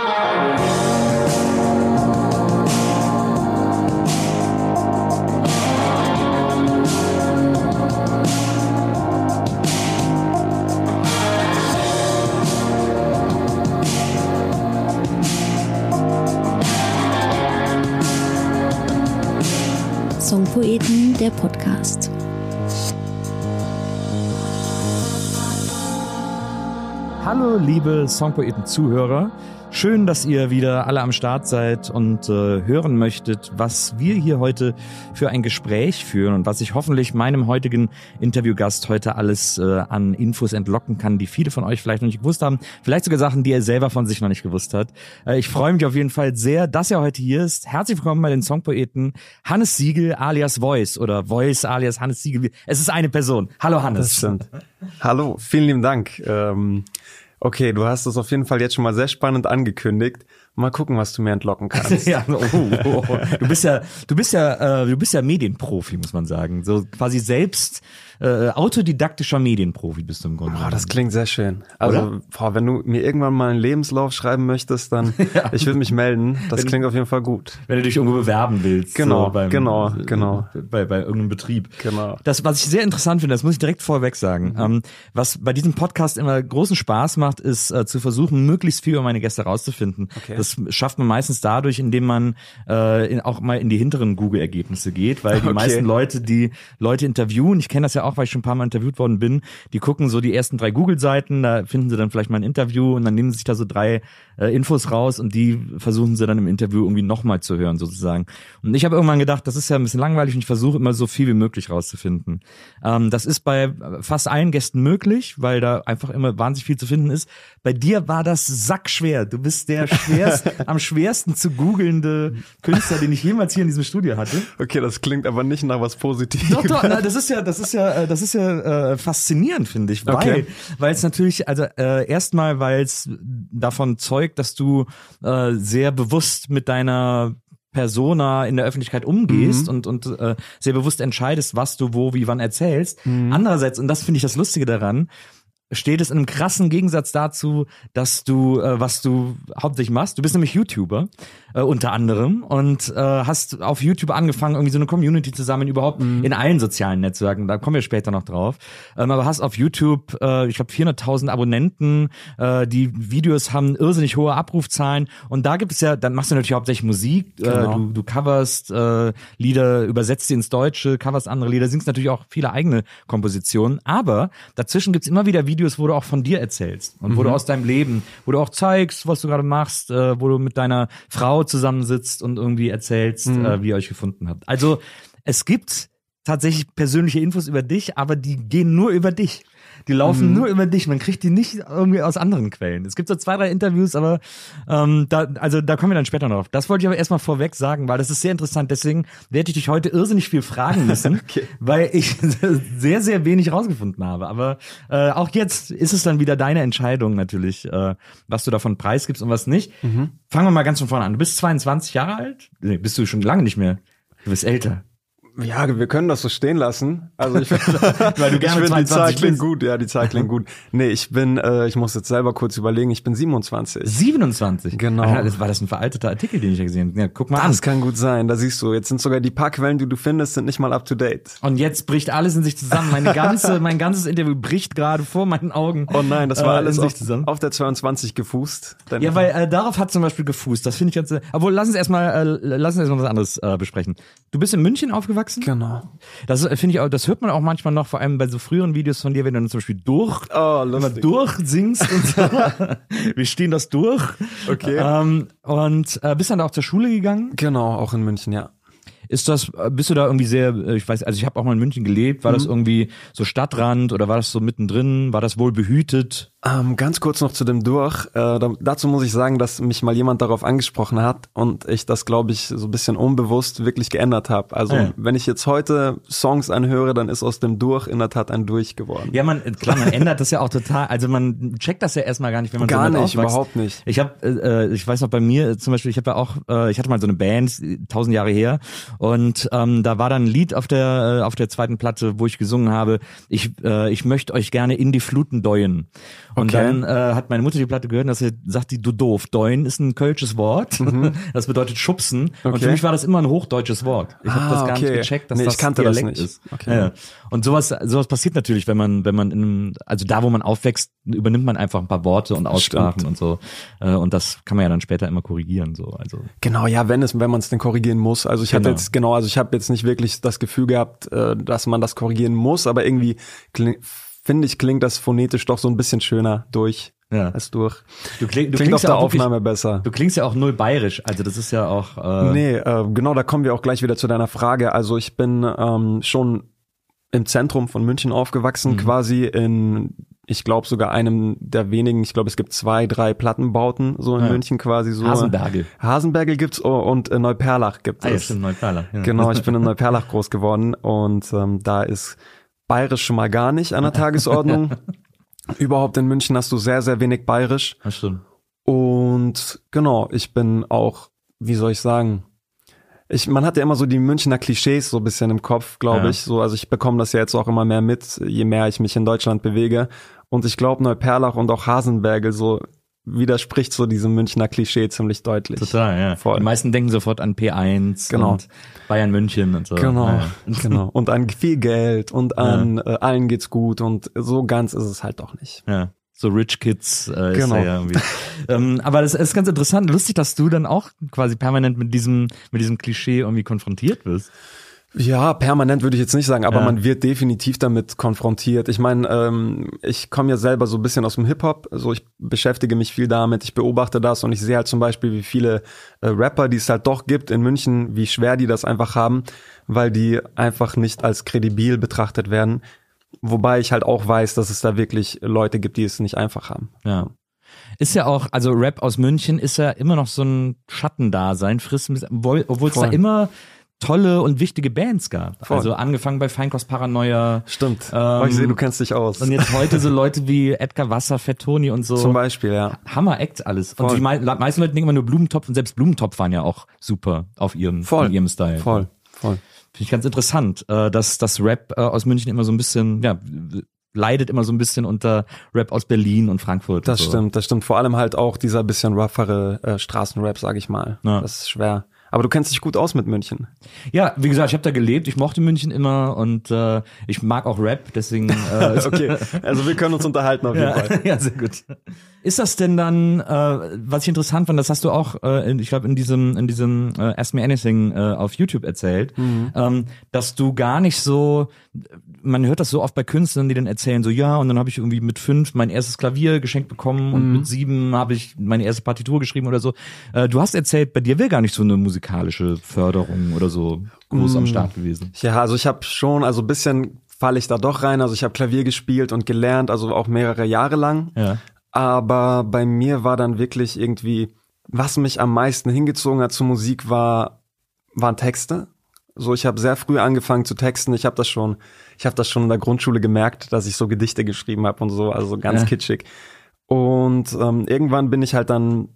Songpoeten, der Podcast. Hallo liebe Songpoeten-Zuhörer, schön, dass ihr wieder alle am Start seid und hören möchtet, was wir hier heute für ein Gespräch führen und was ich hoffentlich meinem heutigen Interviewgast heute alles an Infos entlocken kann, die viele von euch vielleicht noch nicht gewusst haben, vielleicht sogar Sachen, die er selber von sich noch nicht gewusst hat. Ich freue mich auf jeden Fall sehr, dass er heute hier ist. Herzlich willkommen bei den Songpoeten, Hannes Siegel alias Voice oder Voice alias Hannes Siegel. Es ist eine Person. Hallo Hannes. Das stimmt. Hallo, vielen lieben Dank. Okay, du hast es auf jeden Fall jetzt schon mal sehr spannend angekündigt. Mal gucken, was du mir entlocken kannst. Ja, Du bist ja Medienprofi, muss man sagen. So quasi selbst autodidaktischer Medienprofi bist du im Grunde. Oh, das klingt sehr schön. Also, wenn du mir irgendwann mal einen Lebenslauf schreiben möchtest, dann ich würde mich melden. Das klingt auf jeden Fall gut. Wenn du dich irgendwo bewerben willst. Genau, so genau. Bei irgendeinem Betrieb. Genau. Das, was ich sehr interessant finde, das muss ich direkt vorweg sagen. Was bei diesem Podcast immer großen Spaß macht, ist zu versuchen, möglichst viel über meine Gäste rauszufinden. Okay. Das schafft man meistens dadurch, indem man auch mal in die hinteren Google-Ergebnisse geht, weil die meisten Leute, die Leute interviewen, ich kenne das ja auch, weil ich schon ein paar Mal interviewt worden bin, die gucken so die ersten 3 Google-Seiten, da finden sie dann vielleicht mal ein Interview und dann nehmen sie sich da so 3 Infos raus und die versuchen sie dann im Interview irgendwie nochmal zu hören sozusagen. Und ich habe irgendwann gedacht, das ist ja ein bisschen langweilig und ich versuche immer so viel wie möglich rauszufinden. Das ist bei fast allen Gästen möglich, weil da einfach immer wahnsinnig viel zu finden ist. Bei dir war das sackschwer. Du bist der am schwersten zu googelnde Künstler, den ich jemals hier in diesem Studio hatte. Okay, das klingt aber nicht nach was Positives. Doch, das ist ja faszinierend, finde ich, weil es natürlich, also erstmal, weil es davon zeugt, dass du sehr bewusst mit deiner Persona in der Öffentlichkeit umgehst und sehr bewusst entscheidest, was du wo, wie, wann erzählst. Andererseits, und das finde ich das Lustige daran, steht es in einem krassen Gegensatz dazu, dass du, was du hauptsächlich machst. Du bist nämlich YouTuber, unter anderem, und hast auf YouTube angefangen, irgendwie so eine Community zu sammeln, überhaupt in allen sozialen Netzwerken, da kommen wir später noch drauf. Aber hast auf YouTube, ich glaube 400.000 Abonnenten, die Videos haben irrsinnig hohe Abrufzahlen und da gibt es ja, dann machst du natürlich hauptsächlich Musik, du coverst Lieder, übersetzt sie ins Deutsche, coverst andere Lieder, singst natürlich auch viele eigene Kompositionen, aber dazwischen gibt's immer wieder Videos, wo du auch von dir erzählst und wo du aus deinem Leben, wo du auch zeigst, was du gerade machst, wo du mit deiner Frau zusammensitzt und irgendwie erzählst, wie ihr euch gefunden habt. Also es gibt tatsächlich persönliche Infos über dich, aber die gehen nur über dich. Die laufen nur über dich. Man kriegt die nicht irgendwie aus anderen Quellen. Es gibt so 2, 3 Interviews, aber da kommen wir dann später noch drauf. Das wollte ich aber erstmal vorweg sagen, weil das ist sehr interessant. Deswegen werde ich dich heute irrsinnig viel fragen müssen, weil ich sehr, sehr wenig rausgefunden habe. Aber auch jetzt ist es dann wieder deine Entscheidung natürlich, was du davon preisgibst und was nicht. Fangen wir mal ganz von vorne an. Du bist 22 Jahre alt? Nee, bist du schon lange nicht mehr. Du bist älter. Ja, wir können das so stehen lassen. Also ich finde, weil du gerne die Zahl klingt gut. Ja, die Zahl klingt gut. Nee, ich muss jetzt selber kurz überlegen, ich bin 27. 27? Genau. War das ein veralteter Artikel, den ich ja gesehen habe? Ja, guck mal an. Das kann gut sein, da siehst du, jetzt sind sogar die paar Quellen, die du findest, sind nicht mal up to date. Und jetzt bricht alles in sich zusammen. Mein ganzes Interview bricht gerade vor meinen Augen. Oh nein, das war alles auf der 22 gefußt. Ja, weil darauf hat zum Beispiel gefußt. Das finde ich jetzt, obwohl, lass uns erstmal was anderes besprechen. Du bist in München aufgewachsen? Genau. Das finde ich auch, das hört man auch manchmal noch, vor allem bei so früheren Videos von dir, wenn du dann zum Beispiel durchsingst und so. Wir stehen das durch. Okay. Und bist dann da auch zur Schule gegangen? Genau, auch in München, ja. Bist du da irgendwie sehr, ich weiß, also ich habe auch mal in München gelebt, war das irgendwie so Stadtrand oder war das so mittendrin, war das wohl behütet? Ganz kurz noch zu dem Durch. Dazu muss ich sagen, dass mich mal jemand darauf angesprochen hat und ich das, glaube ich, so ein bisschen unbewusst wirklich geändert habe. Also wenn ich jetzt heute Songs anhöre, dann ist aus dem Durch in der Tat ein Durch geworden. Ja, man ändert das ja auch total. Also man checkt das ja erstmal gar nicht, wenn man gar so nicht, überhaupt nicht. Ich weiß noch bei mir zum Beispiel, ich hatte mal so eine Band, 1000 Jahre her, und da war dann ein Lied auf der zweiten Platte, wo ich gesungen habe, ich möchte euch gerne in die Fluten deuen. Und dann hat meine Mutter die Platte gehört und dass sie sagt, du doof. Deun ist ein kölsches Wort. Das bedeutet schubsen. Und für mich war das immer ein hochdeutsches Wort. Ich habe das gar nicht gecheckt, dass das Dialekt ist. Okay. Ja. Und sowas passiert natürlich, wenn man also da, wo man aufwächst, übernimmt man einfach ein paar Worte und Aussprachen und so. Und das kann man ja dann später immer korrigieren, so. Also. Genau, ja, wenn man es denn korrigieren muss. Also ich habe jetzt nicht wirklich das Gefühl gehabt, dass man das korrigieren muss, aber irgendwie klingt das phonetisch doch so ein bisschen schöner durch. Ja. Als durch. Du klingst auf der ja Aufnahme besser. Du klingst ja auch null bayerisch, also das ist ja auch... genau, da kommen wir auch gleich wieder zu deiner Frage. Also ich bin schon im Zentrum von München aufgewachsen, quasi ich glaube sogar einem der wenigen, ich glaube es gibt 2, 3 Plattenbauten so in München quasi so. Hasenbergel gibt's und Neuperlach gibt es. Ja, stimmt, Neuperlach. Ja. Genau, ich bin in Neuperlach groß geworden und da ist bayerisch schon mal gar nicht an der Tagesordnung. Überhaupt in München hast du sehr, sehr wenig bayerisch. Das stimmt. Und genau, ich bin auch, wie soll ich sagen, man hat ja immer so die Münchner Klischees so ein bisschen im Kopf, glaube ich. So, also ich bekomme das ja jetzt auch immer mehr mit, je mehr ich mich in Deutschland bewege. Und ich glaube, Neuperlach und auch Hasenbergel so widerspricht so diesem Münchner Klischee ziemlich deutlich. Total, ja. Voll. Die meisten denken sofort an P1 und Bayern München und so. Genau, genau. Und an viel Geld und an allen geht's gut und so ganz ist es halt doch nicht. Ja. So Rich Kids ist ja irgendwie. Aber das ist ganz interessant, lustig, dass du dann auch quasi permanent mit diesem Klischee irgendwie konfrontiert wirst. Ja, permanent würde ich jetzt nicht sagen, aber man wird definitiv damit konfrontiert. Ich meine, ich komme ja selber so ein bisschen aus dem Hip-Hop, also ich beschäftige mich viel damit, ich beobachte das und ich sehe halt zum Beispiel, wie viele Rapper, die es halt doch gibt in München, wie schwer die das einfach haben, weil die einfach nicht als kredibil betrachtet werden. Wobei ich halt auch weiß, dass es da wirklich Leute gibt, die es nicht einfach haben. Ja. Ist ja auch, also Rap aus München ist ja immer noch so ein Schattendasein, obwohl es da immer tolle und wichtige Bands gab. Voll. Also angefangen bei Feinkost Paranoia. Stimmt. Ich sehe, du kennst dich aus. Und jetzt heute so Leute wie Edgar Wasser, Fat Tony und so. Zum Beispiel, ja. Hammer-Acts alles. Voll. Und die meisten Leute denken immer nur Blumentopf und selbst Blumentopf waren ja auch super auf ihrem Style. Voll. Finde ich ganz interessant, dass das Rap aus München immer so ein bisschen, leidet immer so ein bisschen unter Rap aus Berlin und Frankfurt. Das und so. stimmt. Vor allem halt auch dieser bisschen roughere Straßenrap, sag ich mal. Ja. Das ist schwer. Aber du kennst dich gut aus mit München. Ja, wie gesagt, ich habe da gelebt, ich mochte München immer und ich mag auch Rap, deswegen... Okay, also wir können uns unterhalten auf jeden Fall. Ja, sehr gut. Ist das denn dann, was ich interessant fand, das hast du auch, ich glaube in diesem Ask Me Anything auf YouTube erzählt, dass du gar nicht so, man hört das so oft bei Künstlern, die dann erzählen so, ja, und dann habe ich irgendwie mit 5 mein erstes Klavier geschenkt bekommen und mit 7 habe ich meine erste Partitur geschrieben oder so. Du hast erzählt, bei dir wäre gar nicht so eine musikalische Förderung oder so groß am Start gewesen. Ja, also ich habe schon, also ein bisschen falle ich da doch rein, also ich habe Klavier gespielt und gelernt, also auch mehrere Jahre lang. Ja. Aber bei mir war dann wirklich irgendwie, was mich am meisten hingezogen hat zur Musik waren Texte. So, ich habe sehr früh angefangen zu texten. Ich habe das schon in der Grundschule gemerkt, dass ich so Gedichte geschrieben habe und so, also ganz kitschig. Und irgendwann bin ich halt dann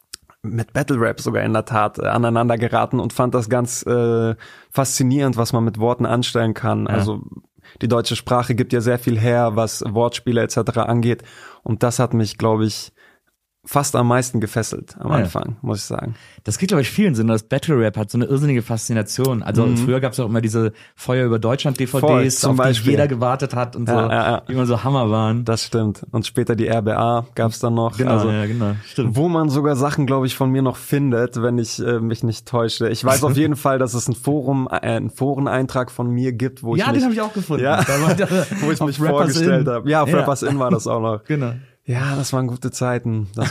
mit Battle Rap sogar in der Tat aneinander geraten und fand das ganz faszinierend, was man mit Worten anstellen kann. Ja. Also die deutsche Sprache gibt ja sehr viel her, was Wortspiele etc. angeht. Und das hat mich, glaube ich, fast am meisten gefesselt am Anfang, muss ich sagen. Das geht, glaube ich, vielen Sinn. Das Battle Rap hat so eine irrsinnige Faszination. Also früher gab es auch immer diese Feuer über Deutschland DVDs, auf die jeder gewartet hat und so, die immer so Hammer waren. Das stimmt. Und später die RBA gab es dann noch. Genau, also, genau. Stimmt. Wo man sogar Sachen, glaube ich, von mir noch findet, wenn ich mich nicht täusche. Ich weiß auf jeden Fall, dass es einen Foreneintrag von mir gibt, wo den habe ich auch gefunden. Ja, wo ich mich vorgestellt habe. Ja, auf Rappers In war das auch noch. Genau. Ja, das waren gute Zeiten. Da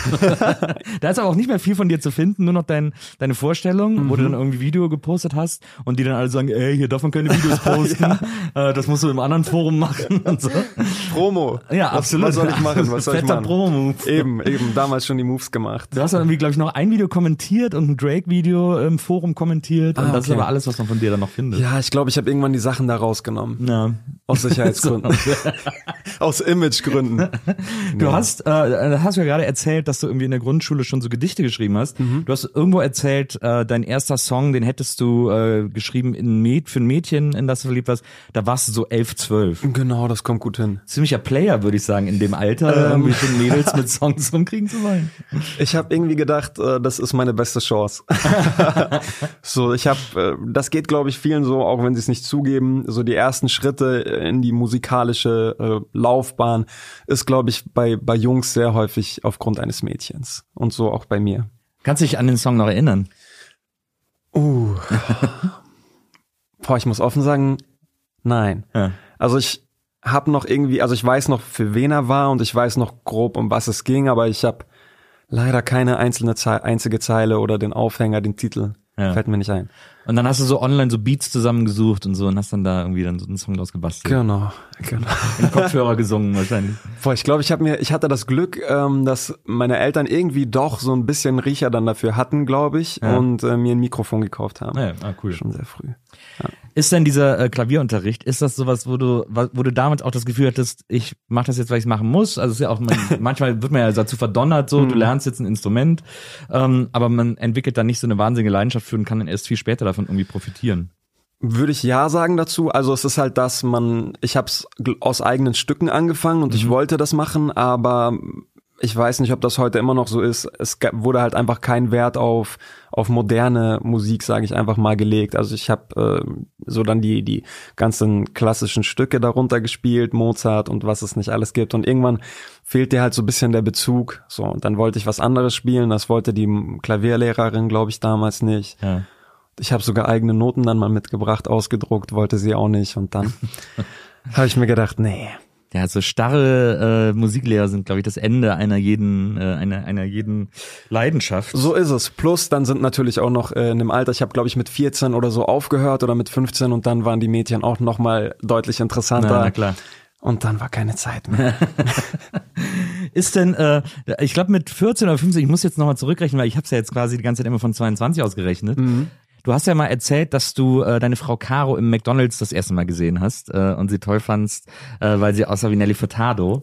ist aber auch nicht mehr viel von dir zu finden, nur noch deine Vorstellung, wo du dann irgendwie Video gepostet hast und die dann alle sagen, ey, hier darf man keine Videos posten, das musst du im anderen Forum machen und so. Promo. Ja, absolut. Was soll ich machen? Fetter Promo-Move. Eben, damals schon die Moves gemacht. Du hast dann irgendwie, glaube ich, noch ein Video kommentiert und ein Drake-Video im Forum kommentiert und das ist aber alles, was man von dir dann noch findet. Ja, ich glaube, ich habe irgendwann die Sachen da rausgenommen. Ja. Aus Sicherheitsgründen. Aus Imagegründen. Du hast ja gerade erzählt, dass du irgendwie in der Grundschule schon so Gedichte geschrieben hast. Du hast irgendwo erzählt, dein erster Song, den hättest du geschrieben für ein Mädchen, in das du verliebt warst. Da warst du so 11, 12. Genau, das kommt gut hin. Ziemlicher Player, würde ich sagen, in dem Alter, irgendwie den Mädels mit Songs rumkriegen zu wollen. Ich habe irgendwie gedacht, das ist meine beste Chance. So, das geht, glaube ich, vielen so, auch wenn sie es nicht zugeben, so die ersten Schritte in die musikalische Laufbahn ist, glaube ich, bei Jungs sehr häufig aufgrund eines Mädchens. Und so auch bei mir. Kannst du dich an den Song noch erinnern? Ich muss offen sagen, nein. Ja. Also ich weiß noch, für wen er war und ich weiß noch grob, um was es ging, aber ich habe leider keine einzige Zeile oder den Aufhänger, den Titel. Ja. Fällt mir nicht ein. Und dann hast du so online so Beats zusammengesucht und so und hast dann da irgendwie dann so einen Song draus gebastelt. Genau. In Kopfhörer gesungen wahrscheinlich. Ich glaube, ich hatte das Glück, dass meine Eltern irgendwie doch so ein bisschen Riecher dann dafür hatten, glaube ich, und mir ein Mikrofon gekauft haben. Ja, cool. Schon sehr früh. Ja. Ist denn dieser Klavierunterricht, ist das sowas, wo du damals auch das Gefühl hattest, ich mache das jetzt, weil ich es machen muss? Also es ist ja auch, manchmal wird man ja dazu verdonnert, so, du lernst jetzt ein Instrument, aber man entwickelt dann nicht so eine wahnsinnige Leidenschaft für und kann dann erst viel später davon irgendwie profitieren. Würde ich ja sagen dazu. Also es ist halt ich habe es aus eigenen Stücken angefangen und ich wollte das machen, aber ich weiß nicht, ob das heute immer noch so ist. Es wurde halt einfach kein Wert auf moderne Musik, sage ich einfach mal, gelegt. Also ich habe so dann die ganzen klassischen Stücke darunter gespielt, Mozart und was es nicht alles gibt. Und irgendwann fehlt dir halt so ein bisschen der Bezug. So, und dann wollte ich was anderes spielen. Das wollte die Klavierlehrerin, glaube ich, damals nicht. Ja. Ich habe sogar eigene Noten dann mal mitgebracht, ausgedruckt, wollte sie auch nicht. Und dann habe ich mir gedacht, nee. Ja, so starre Musiklehrer sind, glaube ich, das Ende einer jeden Leidenschaft. So ist es. Plus, dann sind natürlich auch noch in dem Alter, ich habe, glaube ich, mit 14 oder so aufgehört oder mit 15 und dann waren die Mädchen auch noch mal deutlich interessanter. Na klar. Und dann war keine Zeit mehr. Ist denn, ich glaube mit 14 oder 15, ich muss jetzt nochmal zurückrechnen, weil ich habe es ja jetzt quasi die ganze Zeit immer von 22 ausgerechnet. Du hast ja mal erzählt, dass du deine Frau Caro im McDonald's das erste Mal gesehen hast und sie toll fandst, weil sie aussah wie Nelly Furtado.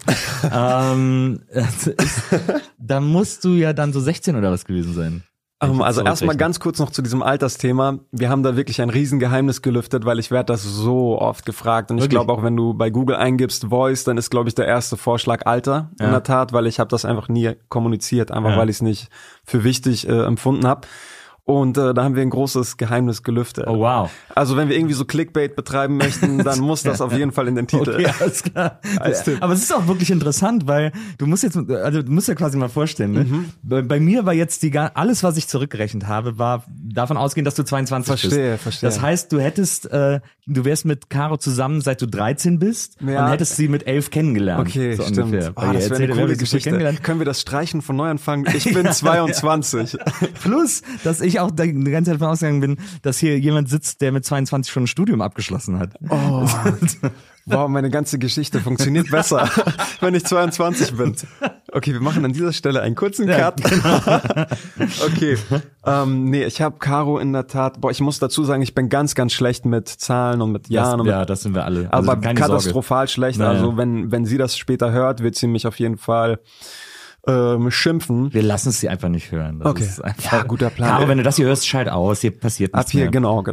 Da musst du ja dann so 16 oder was gewesen sein. Also erstmal ganz kurz noch zu diesem Altersthema. Wir haben da wirklich ein Riesengeheimnis gelüftet, weil ich werde das so oft gefragt. Und ich glaube auch, wenn du bei Google eingibst Voice, dann ist, glaube ich, der erste Vorschlag Alter. In der Tat, weil ich habe das einfach nie kommuniziert, einfach weil ich es nicht für wichtig empfunden habe. Und da haben wir ein großes Geheimnis gelüftet. Oh wow. Also wenn wir irgendwie so Clickbait betreiben möchten, dann muss das auf jeden Fall in den Titel. Okay, alles klar. Aber es ist auch wirklich interessant, weil du musst ja quasi mal vorstellen, ne? Bei mir war jetzt alles, was ich zurückgerechnet habe, war davon ausgehen, dass du 22 bist. Verstehe. Das heißt, du wärst mit Caro zusammen, seit du 13 bist und hättest sie mit 11 kennengelernt. Okay, so stimmt. Ungefähr. Das wäre eine coole Geschichte. Können wir das streichen von Neuanfang? Ich bin 22. Plus, dass ich auch die ganze Zeit davon ausgegangen bin, dass hier jemand sitzt, der mit 22 schon ein Studium abgeschlossen hat. Oh, wow, meine ganze Geschichte funktioniert besser, wenn ich 22 bin. Okay, wir machen an dieser Stelle einen kurzen Cut. Ja, genau. Okay, nee, ich habe Caro in der Tat, ich muss dazu sagen, ich bin ganz, ganz schlecht mit Zahlen und mit Jahren. Das sind wir alle. Also aber katastrophal schlecht. Naja. Also wenn sie das später hört, wird sie mich auf jeden Fall schimpfen. Wir lassen es sie einfach nicht hören. Das okay. Ist einfach, ja, guter Plan. Aber wenn du das hier hörst, schalt aus, hier passiert nichts ab hier, mehr. Genau.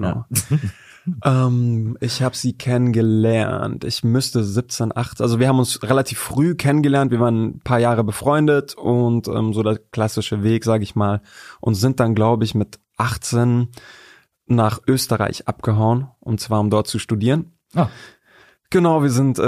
Ja. Ich habe sie kennengelernt. Ich müsste 17, 18, also wir haben uns relativ früh kennengelernt. Wir waren ein paar Jahre befreundet und so der klassische Weg, sage ich mal, und sind dann, glaube ich, mit 18 nach Österreich abgehauen, und zwar um dort zu studieren. Ah. Genau, wir sind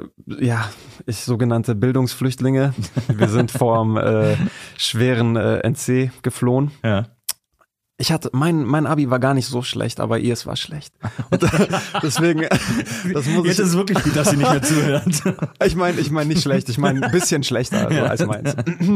sogenannte Bildungsflüchtlinge. Wir sind vorm schweren NC geflohen. Ja. Ich hatte mein Abi war gar nicht so schlecht, aber ihrs war schlecht. Und deswegen das muss jetzt ist es wirklich gut, dass sie nicht mehr zuhört. Ich meine nicht schlecht, ich meine ein bisschen schlechter als meins.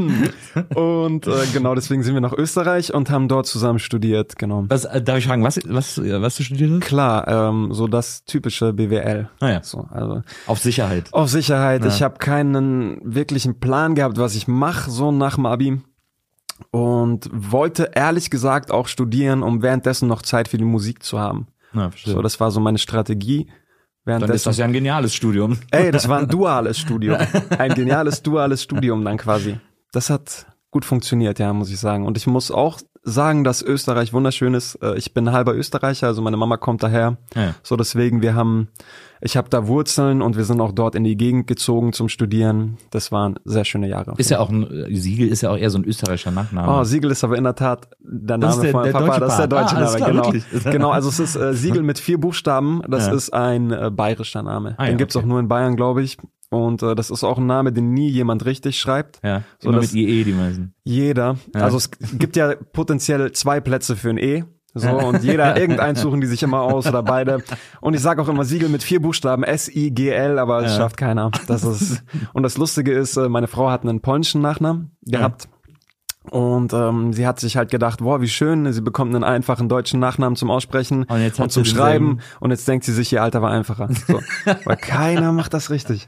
Und genau, deswegen sind wir nach Österreich und haben dort zusammen studiert, genau. Darf ich fragen, was du studiert hast? Klar, so das typische BWL. Ah ja. So, also auf Sicherheit. Auf Sicherheit. Ja. Ich habe keinen wirklichen Plan gehabt, was ich mache so nach dem Abi. Und wollte ehrlich gesagt auch studieren, um währenddessen noch Zeit für die Musik zu haben. Ja, verstehe. So, das war so meine Strategie. Dann ist das ja ein geniales Studium. Ey, das war ein duales Studium. Ein geniales duales Studium dann quasi. Das hat gut funktioniert, ja, muss ich sagen. Und ich muss auch sagen, dass Österreich wunderschön ist. Ich bin halber Österreicher, also meine Mama kommt daher. Ja. So deswegen, ich habe da Wurzeln und wir sind auch dort in die Gegend gezogen zum Studieren. Das waren sehr schöne Jahre. Ist ja auch Siegel ist ja auch eher so ein österreichischer Nachname. Oh, Siegel ist aber in der Tat der Name von meinem Papa. Das ist der deutsche Name, klar, genau. wirklich. Genau, also es ist Siegel mit 4 Buchstaben. Das ist ein bayerischer Name. Den gibt's auch nur in Bayern, glaube ich. Und das ist auch ein Name, den nie jemand richtig schreibt. Ja, so immer mit IE die meisten. Jeder. Ja. Also es gibt ja potenziell 2 Plätze für ein E. So, und irgendeins suchen die sich immer aus oder beide. Und ich sage auch immer Siegel mit 4 Buchstaben, S-I-G-L, aber es schafft keiner. Und das Lustige ist, meine Frau hat einen polnischen Nachnamen gehabt. Und sie hat sich halt gedacht, boah, wie schön, sie bekommt einen einfachen deutschen Nachnamen zum Aussprechen und zum Schreiben. Und jetzt denkt sie sich, ihr Alter war einfacher. So. Weil keiner macht das richtig.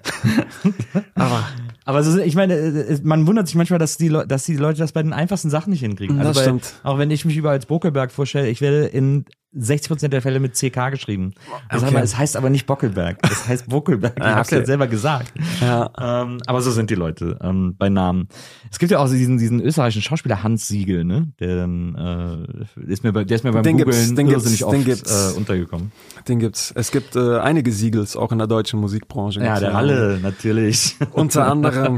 Aber so, ich meine, man wundert sich manchmal, dass die Leute das bei den einfachsten Sachen nicht hinkriegen. Also das stimmt. Auch wenn ich mich überall als Bockelberg vorstelle, ich werde in 60% der Fälle mit CK geschrieben. Okay. Es heißt aber nicht Bockelberg, es heißt Bockelberg. Ich hab's ja selber gesagt. Ja. Aber so sind die Leute bei Namen. Es gibt ja auch diesen österreichischen Schauspieler Hans Siegel, ne? Der dann ist mir beim Googlen irrsinnig oft untergekommen. Den gibt's. Es gibt einige Siegels auch in der deutschen Musikbranche. Ja, der Ralle natürlich. Unter anderem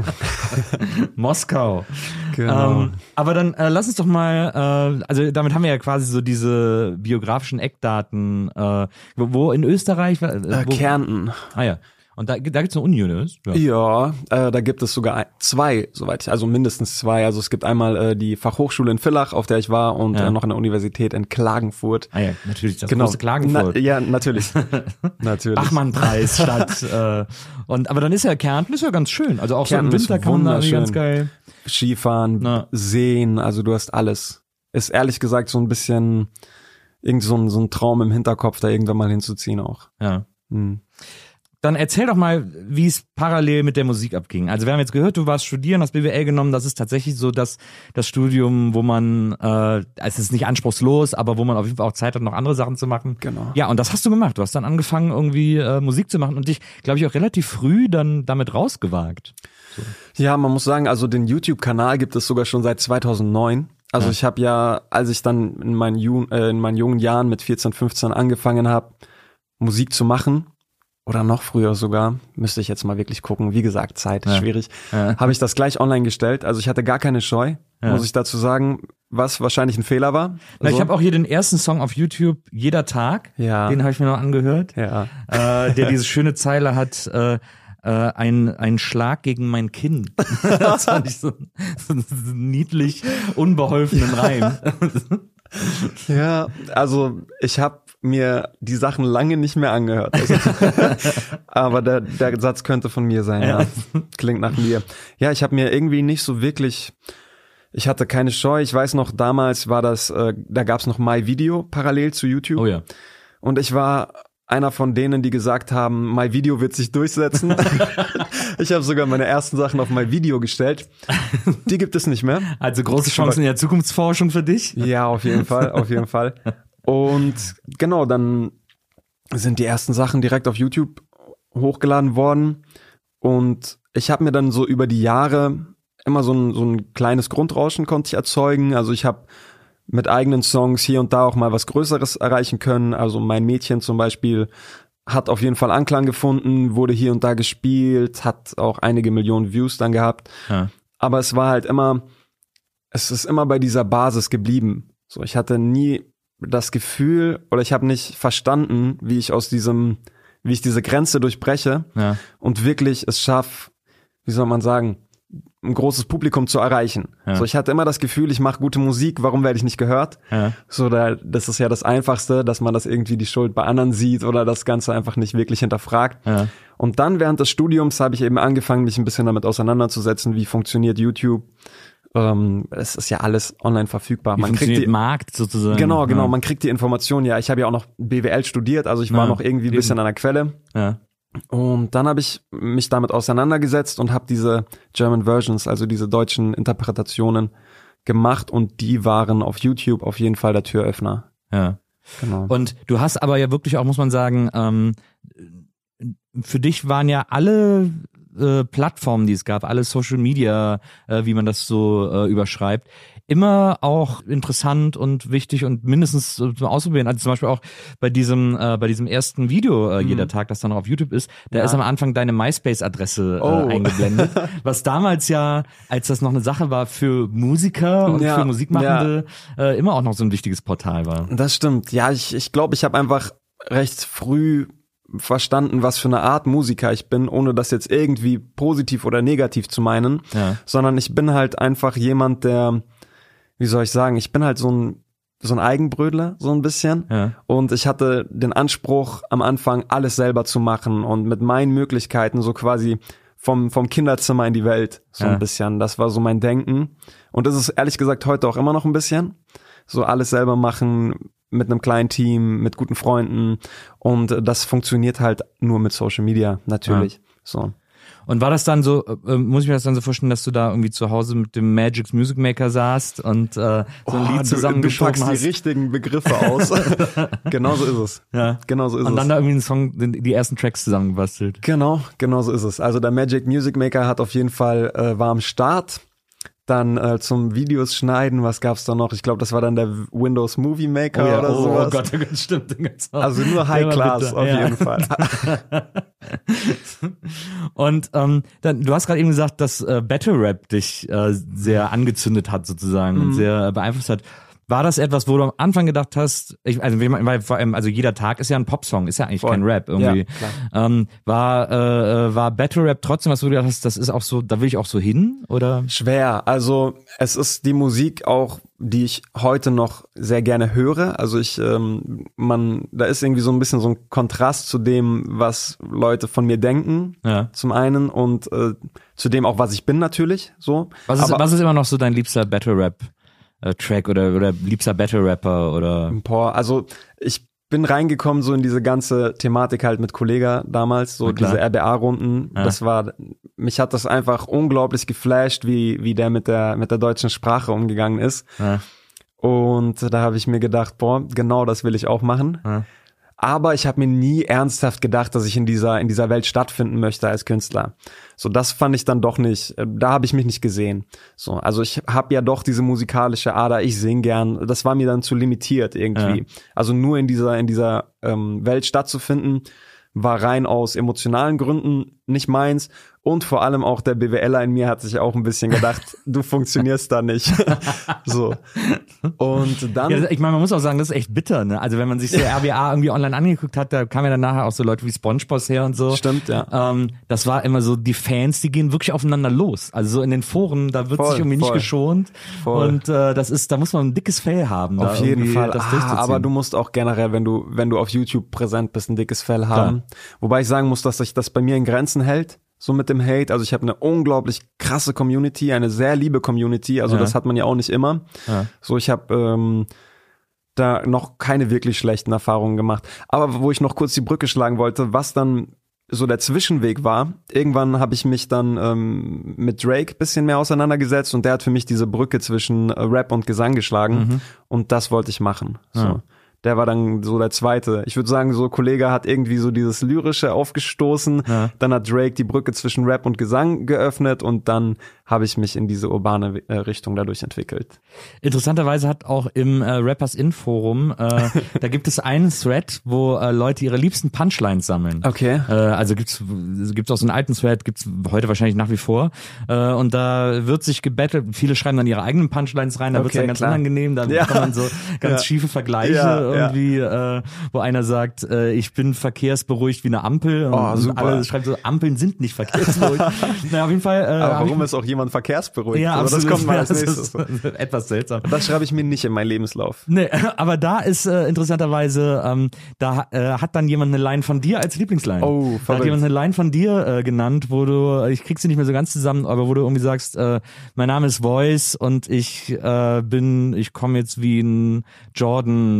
Moskau. Genau. Aber dann lass uns doch mal, also damit haben wir ja quasi so diese biografischen Eckdaten, wo in Österreich? Kärnten. Ah ja. Und da gibt's eine Uni, oder? Ja, da gibt es sogar 2, also mindestens 2. Also es gibt einmal die Fachhochschule in Villach, auf der ich war, und noch eine Universität in Klagenfurt. Ah ja, natürlich, das große Klagenfurt. Ja, natürlich. Natürlich. Bachmann-Preis statt. Aber dann ist ja Kärnten ist ja ganz schön. Also auch Kärnten so im Winter kann man da ganz geil Skifahren, Seen, also du hast alles. Ist ehrlich gesagt so ein bisschen so ein Traum im Hinterkopf, da irgendwann mal hinzuziehen auch. Ja. Dann erzähl doch mal, wie es parallel mit der Musik abging. Also wir haben jetzt gehört, du warst studieren, hast BWL genommen. Das ist tatsächlich so, dass das Studium, wo man, es ist nicht anspruchslos, aber wo man auf jeden Fall auch Zeit hat, noch andere Sachen zu machen. Genau. Ja, und das hast du gemacht. Du hast dann angefangen, irgendwie Musik zu machen und dich, glaube ich, auch relativ früh dann damit rausgewagt. So. Ja, man muss sagen, also den YouTube-Kanal gibt es sogar schon seit 2009. Also ich habe ja, als ich dann in meinen jungen Jahren mit 14, 15 angefangen habe, Musik zu machen, oder noch früher sogar, müsste ich jetzt mal wirklich gucken, wie gesagt, Zeit ist schwierig, habe ich das gleich online gestellt. Also ich hatte gar keine Scheu, muss ich dazu sagen, was wahrscheinlich ein Fehler war. Na, ich habe auch hier den ersten Song auf YouTube, Jeder Tag, den habe ich mir noch angehört, der diese schöne Zeile hat, ein Schlag gegen mein Kinn. Das fand ich so einen niedlich unbeholfenen Reim. Ja, also ich habe mir die Sachen lange nicht mehr angehört. Also, aber der Satz könnte von mir sein, ja. Klingt nach mir. Ja, ich habe mir irgendwie nicht so wirklich, ich hatte keine Scheu. Ich weiß noch, damals war das, da gab's noch MyVideo parallel zu YouTube. Oh ja. Und ich war einer von denen, die gesagt haben, MyVideo wird sich durchsetzen. Ich habe sogar meine ersten Sachen auf MyVideo gestellt. Die gibt es nicht mehr. Also große Chancen in der Zukunftsforschung für dich? Ja, auf jeden Fall, auf jeden Fall. Und genau, dann sind die ersten Sachen direkt auf YouTube hochgeladen worden. Und ich habe mir dann so über die Jahre immer so ein kleines Grundrauschen konnte ich erzeugen. Also ich habe mit eigenen Songs hier und da auch mal was Größeres erreichen können. Also Mein Mädchen zum Beispiel hat auf jeden Fall Anklang gefunden, wurde hier und da gespielt, hat auch einige Millionen Views dann gehabt. Ja. Aber es ist immer bei dieser Basis geblieben. So, ich hatte nie das Gefühl oder ich habe nicht verstanden, wie ich diese Grenze durchbreche und wirklich es schaffe, wie soll man sagen, ein großes Publikum zu erreichen. Ja. So, ich hatte immer das Gefühl, ich mache gute Musik, warum werde ich nicht gehört? Ja. So, das ist ja das Einfachste, dass man das irgendwie die Schuld bei anderen sieht oder das Ganze einfach nicht wirklich hinterfragt. Ja. Und dann während des Studiums habe ich eben angefangen, mich ein bisschen damit auseinanderzusetzen, wie funktioniert YouTube. Es ist ja alles online verfügbar. Man kriegt den Markt sozusagen. Genau, man kriegt die Informationen. Ja, ich habe ja auch noch BWL studiert, also ich war noch irgendwie ein bisschen an der Quelle. Ja. Und dann habe ich mich damit auseinandergesetzt und habe diese German Versions, also diese deutschen Interpretationen gemacht und die waren auf YouTube auf jeden Fall der Türöffner. Ja. Genau. Und du hast aber ja wirklich auch, muss man sagen, für dich waren ja alle Plattformen, die es gab, alle Social Media, wie man das so überschreibt, immer auch interessant und wichtig und mindestens zum Ausprobieren. Also zum Beispiel auch bei diesem ersten Video jeder Tag, das dann noch auf YouTube ist, da ist am Anfang deine MySpace-Adresse eingeblendet, was damals ja, als das noch eine Sache war für Musiker und für Musikmachende, immer auch noch so ein wichtiges Portal war. Das stimmt. Ja, ich glaube, ich habe einfach recht früh verstanden, was für eine Art Musiker ich bin, ohne das jetzt irgendwie positiv oder negativ zu meinen, sondern ich bin halt einfach jemand, der, wie soll ich sagen, ich bin halt so ein Eigenbrötler, so ein bisschen. Ja. Und ich hatte den Anspruch, am Anfang alles selber zu machen und mit meinen Möglichkeiten so quasi vom Kinderzimmer in die Welt, so ein bisschen. Das war so mein Denken. Und das ist ehrlich gesagt heute auch immer noch ein bisschen. So alles selber machen, mit einem kleinen Team, mit guten Freunden. Und das funktioniert halt nur mit Social Media, natürlich. So. Und war das dann so, muss ich mir das dann so vorstellen, dass du da irgendwie zu Hause mit dem Magix Music Maker saßt und so ein Lied zusammengeschoben hast? Du packst die richtigen Begriffe aus. Genau so ist es. Ja. Genau so ist es. Und dann da irgendwie einen Song, die ersten Tracks zusammengebastelt. Genau so ist es. Also der Magix Music Maker hat auf jeden Fall, war am Start. Dann zum Videos schneiden, was gab's da noch? Ich glaube, das war dann der Windows Movie Maker oder sowas. Oh Gott, stimmt. Also nur High Class auf jeden Fall. Und du hast gerade eben gesagt, dass Battle Rap dich sehr angezündet hat sozusagen und sehr beeinflusst hat. War das etwas, wo du am Anfang gedacht hast, also jeder Tag ist ja ein Popsong, ist ja eigentlich kein Rap irgendwie. Ja, war Battle Rap trotzdem was, wo du gedacht hast, das ist auch so, da will ich auch so hin, oder? Schwer, also es ist die Musik auch, die ich heute noch sehr gerne höre. Also da ist irgendwie so ein bisschen so ein Kontrast zu dem, was Leute von mir denken, zum einen, und zu dem auch, was ich bin natürlich, so. Was ist immer noch so dein liebster Battle Rap Track oder liebster Battle Rapper oder? Also ich bin reingekommen so in diese ganze Thematik halt mit Kollega damals, so diese RBA-Runden. Ja. Mich hat das einfach unglaublich geflasht, wie der mit der deutschen Sprache umgegangen ist. Ja. Und da habe ich mir gedacht, genau das will ich auch machen. Ja. Aber ich habe mir nie ernsthaft gedacht, dass ich in dieser Welt stattfinden möchte als Künstler. So, das fand ich dann doch nicht, da habe ich mich nicht gesehen. So, also ich habe ja doch diese musikalische Ader, ich sing gern, das war mir dann zu limitiert irgendwie. Ja. Also nur in dieser Welt stattzufinden, war rein aus emotionalen Gründen nicht meins. Und vor allem auch der BWLer in mir hat sich auch ein bisschen gedacht, du funktionierst da nicht. So. Und dann. Ja, ich meine, man muss auch sagen, das ist echt bitter, ne? Also wenn man sich so RBA irgendwie online angeguckt hat, da kamen ja dann nachher auch so Leute wie SpongeBob her und so. Stimmt, ja. Das war immer so, die Fans, die gehen wirklich aufeinander los. Also so in den Foren, da wird sich irgendwie nicht geschont. Voll. Und da muss man ein dickes Fell haben. Auf jeden Fall. Aber du musst auch generell, wenn du auf YouTube präsent bist, ein dickes Fell haben. Klar. Wobei ich sagen muss, dass sich das bei mir in Grenzen hält. So mit dem Hate, also ich habe eine unglaublich krasse Community, eine sehr liebe Community, also das hat man ja auch nicht immer. Ja. So, ich habe da noch keine wirklich schlechten Erfahrungen gemacht. Aber wo ich noch kurz die Brücke schlagen wollte, was dann so der Zwischenweg war, irgendwann habe ich mich dann mit Drake bisschen mehr auseinandergesetzt und der hat für mich diese Brücke zwischen Rap und Gesang geschlagen und das wollte ich machen. So. Ja. Der war dann so der zweite. Ich würde sagen, so Kollega hat irgendwie so dieses Lyrische aufgestoßen. Ja. Dann hat Drake die Brücke zwischen Rap und Gesang geöffnet und dann habe ich mich in diese urbane Richtung dadurch entwickelt. Interessanterweise hat auch im Rappers In Forum, da gibt es einen Thread, wo Leute ihre liebsten Punchlines sammeln. Okay. Also gibt's auch so einen alten Thread, gibt's heute wahrscheinlich nach wie vor. Und da wird sich gebettelt. Viele schreiben dann ihre eigenen Punchlines rein. Da wird's dann ganz unangenehm. Da bekommt man so ganz schiefe Vergleiche irgendwie, wo einer sagt, ich bin verkehrsberuhigt wie eine Ampel. Und super. alle schreiben so, Ampeln sind nicht verkehrsberuhigt. Naja, auf jeden Fall. Aber warum ist auch jemand verkehrsberuhigt? Ja, also das kommt mal als nächstes. Etwas seltsam. Das schreibe ich mir nicht in meinen Lebenslauf. Nee, aber da ist interessanterweise, hat dann jemand eine Line von dir als Lieblingsline. Oh, da hat jemand eine Line von dir genannt, wo du, ich krieg sie nicht mehr so ganz zusammen, aber wo du irgendwie sagst, mein Name ist Voice und ich komme jetzt wie ein Jordan-Pulli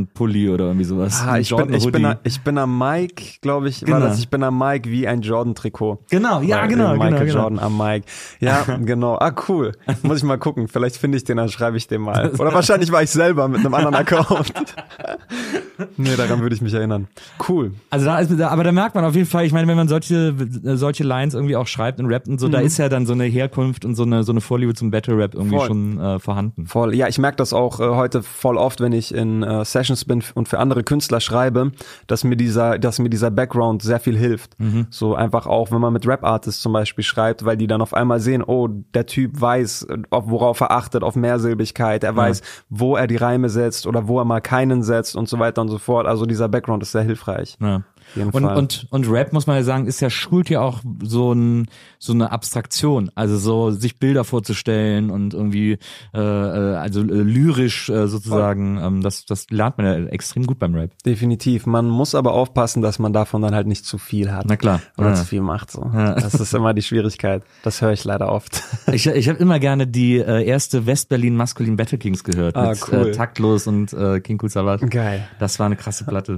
Hoodie oder irgendwie sowas. Ich bin am Mic, glaube ich, war das. Ich bin am Mic wie ein Jordan-Trikot. Genau, ja, genau. Michael Jordan am Mic. Ja, genau. Ah, cool. Muss ich mal gucken. Vielleicht finde ich den, dann schreibe ich den mal. Oder wahrscheinlich war ich selber mit einem anderen Account. Nee, daran würde ich mich erinnern. Cool. Also aber da merkt man auf jeden Fall, ich meine, wenn man solche Lines irgendwie auch schreibt und rappt und so, da ist ja dann so eine Herkunft und so eine Vorliebe zum Battle-Rap irgendwie schon vorhanden. Voll. Ja, ich merke das auch heute voll oft, wenn ich in Sessions bin und für andere Künstler schreibe, dass mir dieser Background sehr viel hilft. So einfach auch, wenn man mit Rap-Artists zum Beispiel schreibt, weil die dann auf einmal sehen, oh, der Typ weiß, worauf er achtet, auf Mehrsilbigkeit, er weiß, wo er die Reime setzt oder wo er mal keinen setzt und so weiter und so fort. Also dieser Background ist sehr hilfreich. Ja. Und Rap, muss man ja sagen, schult ja auch so eine Abstraktion, also so sich Bilder vorzustellen und irgendwie lyrisch sozusagen, das lernt man ja extrem gut beim Rap. Definitiv, man muss aber aufpassen, dass man davon dann halt nicht zu viel hat. Na klar. Oder zu viel macht so. Ja. Das ist immer die Schwierigkeit, das höre ich leider oft. Ich habe immer gerne die erste West-Berlin Maskulin Battle Kings gehört, mit cool. Taktlos und King Kool Savas. Geil. Das war eine krasse Platte.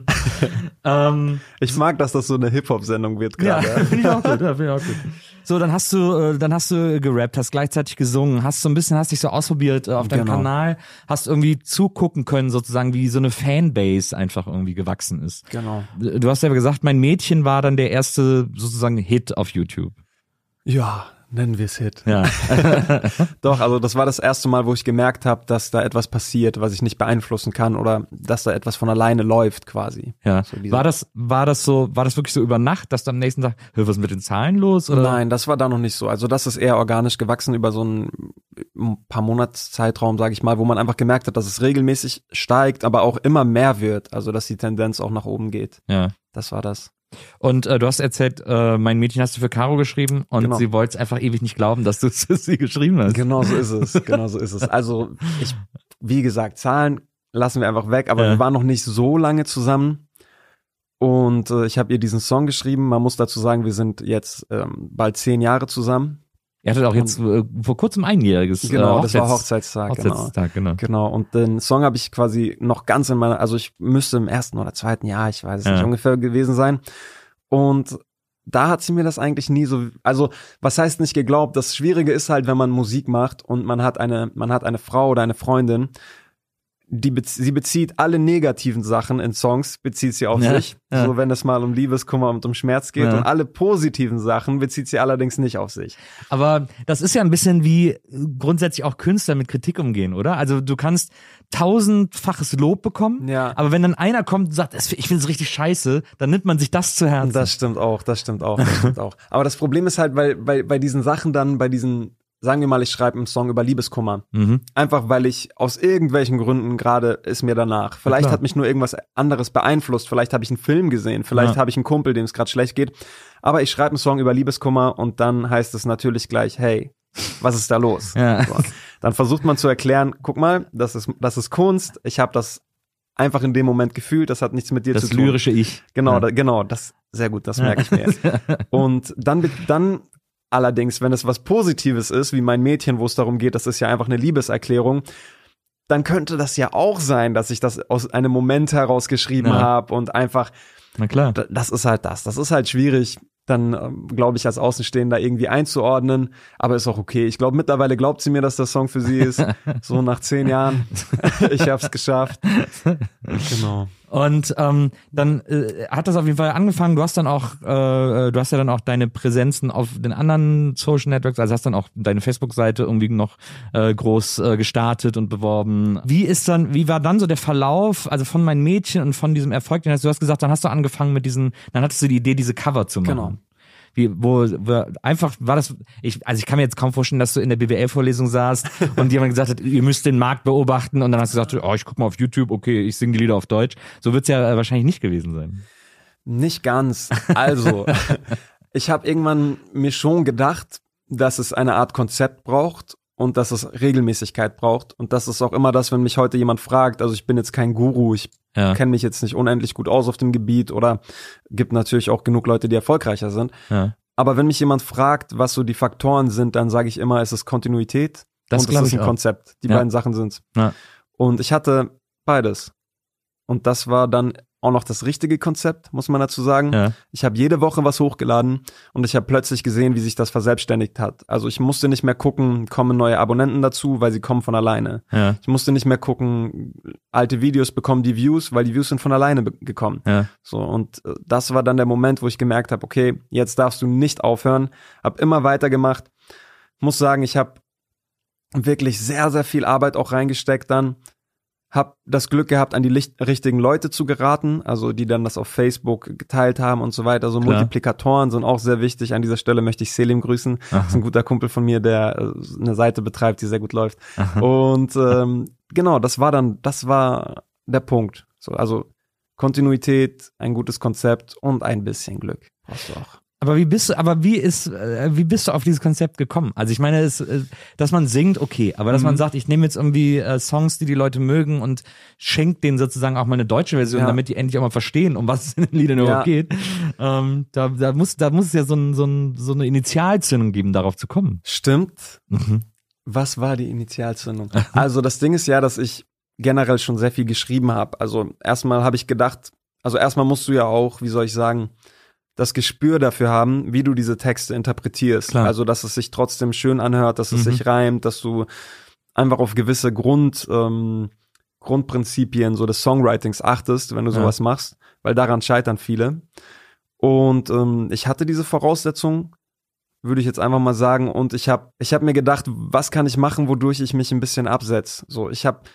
Ich mag, dass das so eine Hip-Hop-Sendung wird gerade. Ja, finde ich auch gut. So, dann hast du gerappt, hast gleichzeitig gesungen, hast dich so ausprobiert auf deinem Kanal, hast irgendwie zugucken können sozusagen, wie so eine Fanbase einfach irgendwie gewachsen ist. Genau. Du hast ja gesagt, mein Mädchen war dann der erste sozusagen Hit auf YouTube. Ja, nennen wir es Hit. Ja. Doch, also das war das erste Mal, wo ich gemerkt habe, dass da etwas passiert, was ich nicht beeinflussen kann oder dass da etwas von alleine läuft quasi. Ja. So war das wirklich so über Nacht, dass du am nächsten Tag, was ist mit den Zahlen los? Oder? Nein, das war da noch nicht so. Also das ist eher organisch gewachsen über so ein paar Monatszeitraum, sage ich mal, wo man einfach gemerkt hat, dass es regelmäßig steigt, aber auch immer mehr wird. Also dass die Tendenz auch nach oben geht. Ja. Das war das. Und du hast erzählt, mein Mädchen hast du für Caro geschrieben und sie wollte es einfach ewig nicht glauben, dass du es für sie geschrieben hast. Genau so ist es. Also wie gesagt, Zahlen lassen wir einfach weg, aber wir waren noch nicht so lange zusammen und ich habe ihr diesen Song geschrieben. Man muss dazu sagen, wir sind jetzt bald 10 Jahre zusammen. Ihr hattet auch jetzt vor kurzem einjähriges das war Hochzeitstag, genau. Und den Song habe ich quasi noch ganz in meiner, also ich müsste im 1. oder 2. Jahr, ich weiß es nicht, ungefähr gewesen sein. Und da hat sie mir das eigentlich nie so, also was heißt nicht geglaubt? Das Schwierige ist halt, wenn man Musik macht und man hat eine Frau oder eine Freundin, sie bezieht alle negativen Sachen in Songs, bezieht sie auf sich. Ja. So, wenn es mal um Liebeskummer und um Schmerz geht. Und alle positiven Sachen bezieht sie allerdings nicht auf sich. Aber das ist ja ein bisschen wie grundsätzlich auch Künstler mit Kritik umgehen, oder? Also du kannst 1000-faches Lob bekommen, aber wenn dann einer kommt und sagt, ich finde es richtig scheiße, dann nimmt man sich das zu Herzen. Das stimmt auch. Aber das Problem ist halt, weil bei diesen Sachen dann, bei diesen, sagen wir mal, ich schreibe einen Song über Liebeskummer. Einfach, weil ich aus irgendwelchen Gründen gerade ist mir danach. Vielleicht hat mich nur irgendwas anderes beeinflusst. Vielleicht habe ich einen Film gesehen. Vielleicht habe ich einen Kumpel, dem es gerade schlecht geht. Aber ich schreibe einen Song über Liebeskummer und dann heißt es natürlich gleich, hey, was ist da los? Ja. So. Dann versucht man zu erklären, guck mal, das ist Kunst. Ich habe das einfach in dem Moment gefühlt. Das hat nichts mit dir zu tun. Das lyrische Ich. Genau, das sehr gut, das merke ich mir jetzt. Und dann allerdings, wenn es was Positives ist, wie mein Mädchen, wo es darum geht, das ist ja einfach eine Liebeserklärung, dann könnte das ja auch sein, dass ich das aus einem Moment heraus geschrieben habe und einfach, na klar, das ist halt das ist halt schwierig, dann glaube ich als Außenstehender irgendwie einzuordnen, aber ist auch okay. Ich glaube, mittlerweile glaubt sie mir, dass der Song für sie ist, so nach 10 Jahren. Ich hab's geschafft. Genau. Und dann hat das auf jeden Fall angefangen. Du hast ja dann auch deine Präsenzen auf den anderen Social Networks, also hast dann auch deine Facebook-Seite irgendwie noch groß gestartet und beworben. Wie war dann so der Verlauf, also von mein Mädchen und von diesem Erfolg, du hast gesagt, dann hast du angefangen dann hattest du die Idee, diese Cover zu machen. Genau. Wo einfach war das, ich kann mir jetzt kaum vorstellen, dass du in der BWL-Vorlesung saßt und jemand gesagt hat, ihr müsst den Markt beobachten und dann hast du gesagt, ich guck mal auf YouTube, okay, ich singe die Lieder auf Deutsch. So wird's ja wahrscheinlich nicht gewesen sein. Nicht ganz. Also, ich habe irgendwann mir schon gedacht, dass es eine Art Konzept braucht und dass es Regelmäßigkeit braucht. Und das ist auch immer das, wenn mich heute jemand fragt, also ich bin jetzt kein Guru, ich kenne mich jetzt nicht unendlich gut aus auf dem Gebiet oder gibt natürlich auch genug Leute, die erfolgreicher sind. Ja. Aber wenn mich jemand fragt, was so die Faktoren sind, dann sage ich immer, es ist Kontinuität und es ist ein Konzept. Die beiden Sachen sind's. Ja. Und ich hatte beides. Und das war dann auch noch das richtige Konzept, muss man dazu sagen. Ja. Ich habe jede Woche was hochgeladen und ich habe plötzlich gesehen, wie sich das verselbstständigt hat. Also ich musste nicht mehr gucken, kommen neue Abonnenten dazu, weil sie kommen von alleine. Ja. Ich musste nicht mehr gucken, alte Videos bekommen die Views, weil die Views sind von alleine gekommen. Ja. So, und das war dann der Moment, wo ich gemerkt habe, okay, jetzt darfst du nicht aufhören. Hab immer weitergemacht. Muss sagen, ich habe wirklich sehr, sehr viel Arbeit auch reingesteckt dann. Hab das Glück gehabt, an die richtigen Leute zu geraten, also die dann das auf Facebook geteilt haben und so weiter. So Multiplikatoren sind auch sehr wichtig. An dieser Stelle möchte ich Selim grüßen. Aha. Das ist ein guter Kumpel von mir, der eine Seite betreibt, die sehr gut läuft. Aha. Und genau, das war der Punkt. So, also Kontinuität, ein gutes Konzept und ein bisschen Glück brauchst du auch. Aber wie bist du auf dieses Konzept gekommen? Also ich meine, dass man singt, okay, aber dass man sagt, ich nehme jetzt irgendwie Songs, die Leute mögen und schenke denen sozusagen auch mal eine deutsche Version, damit die endlich auch mal verstehen, um was es in den Liedern überhaupt geht. Da muss es ja so eine Initialzündung geben, darauf zu kommen. Stimmt. Mhm. Was war die Initialzündung? Also das Ding ist ja, dass ich generell schon sehr viel geschrieben habe. Also erstmal habe ich gedacht, erstmal musst du ja auch, wie soll ich sagen, das Gespür dafür haben, wie du diese Texte interpretierst. Klar. Also, dass es sich trotzdem schön anhört, dass es sich reimt, dass du einfach auf gewisse Grundprinzipien so des Songwritings achtest, wenn du sowas machst, weil daran scheitern viele. Und ich hatte diese Voraussetzung, würde ich jetzt einfach mal sagen, und ich hab mir gedacht, was kann ich machen, wodurch ich mich ein bisschen absetze. So, ich habe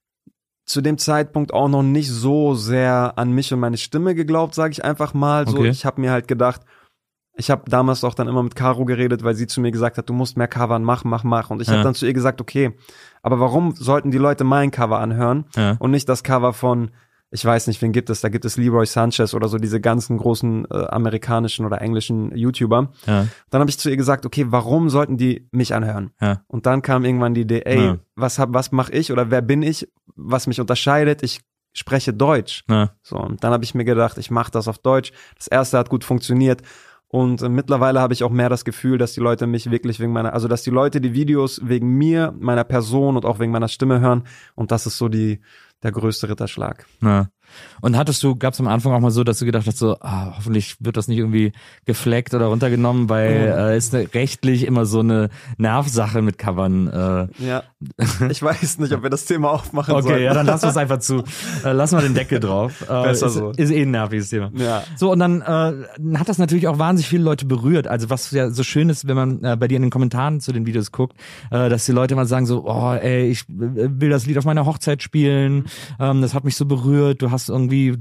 zu dem Zeitpunkt auch noch nicht so sehr an mich und meine Stimme geglaubt, sage ich einfach mal. So, ich habe mir halt gedacht, ich habe damals auch dann immer mit Caro geredet, weil sie zu mir gesagt hat, du musst mehr covern, mach. Und ich habe dann zu ihr gesagt, okay, aber warum sollten die Leute mein Cover anhören und nicht das Cover von, ich weiß nicht, wen gibt es, da gibt es Leroy Sanchez oder so, diese ganzen großen amerikanischen oder englischen YouTuber. Ja. Dann habe ich zu ihr gesagt, okay, warum sollten die mich anhören? Ja. Und dann kam irgendwann die Idee, ey, was mache ich oder wer bin ich, was mich unterscheidet? Ich spreche Deutsch. Ja. So, und dann habe ich mir gedacht, ich mache das auf Deutsch. Das erste hat gut funktioniert. Und mittlerweile habe ich auch mehr das Gefühl, dass die Leute mich wirklich dass die Leute die Videos wegen mir, meiner Person und auch wegen meiner Stimme hören. Und das ist so der größte Ritterschlag. Ja. Und gab es am Anfang auch mal so, dass du gedacht hast, so, hoffentlich wird das nicht irgendwie gefleckt oder runtergenommen, weil ist rechtlich immer so eine Nervsache mit Covern. Ja, ich weiß nicht, ob wir das Thema aufmachen sollen. Okay, ja, dann lassen wir es einfach zu. Lassen wir den Deckel drauf. Besser so. Ist ein nerviges Thema. Ja. So, und dann hat das natürlich auch wahnsinnig viele Leute berührt. Also was ja so schön ist, wenn man bei dir in den Kommentaren zu den Videos guckt, dass die Leute mal sagen so, ich will das Lied auf meiner Hochzeit spielen, das hat mich so berührt, du hast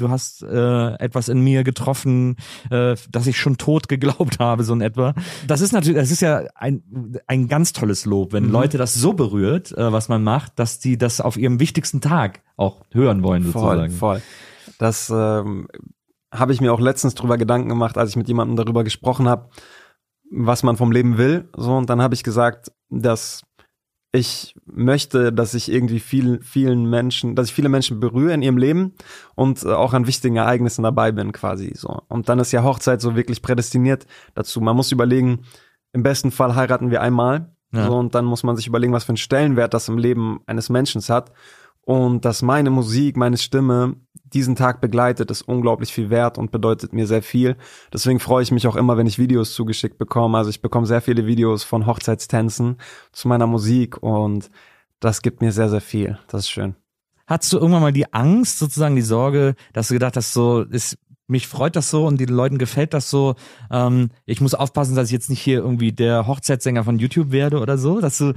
etwas in mir getroffen, dass ich schon tot geglaubt habe, so in etwa. Das ist ja ein ganz tolles Lob, wenn Leute das so berührt, was man macht, dass die das auf ihrem wichtigsten Tag auch hören wollen, sozusagen. Voll. Das habe ich mir auch letztens drüber Gedanken gemacht, als ich mit jemandem darüber gesprochen habe, was man vom Leben will. So, und dann habe ich gesagt, dass ich möchte, dass ich irgendwie viele Menschen berühre in ihrem Leben und auch an wichtigen Ereignissen dabei bin quasi so. Und dann ist ja Hochzeit so wirklich prädestiniert dazu. Man muss überlegen, im besten Fall heiraten wir einmal. Ja. So, und dann muss man sich überlegen, was für einen Stellenwert das im Leben eines Menschen hat. Und dass meine Musik, meine Stimme diesen Tag begleitet, ist unglaublich viel wert und bedeutet mir sehr viel. Deswegen freue ich mich auch immer, wenn ich Videos zugeschickt bekomme. Also ich bekomme sehr viele Videos von Hochzeitstänzen zu meiner Musik und das gibt mir sehr, sehr viel. Das ist schön. Hattest du irgendwann mal die Angst, sozusagen die Sorge, dass du gedacht hast, mich freut das so und den Leuten gefällt das so. Ich muss aufpassen, dass ich jetzt nicht hier irgendwie der Hochzeitssänger von YouTube werde oder so.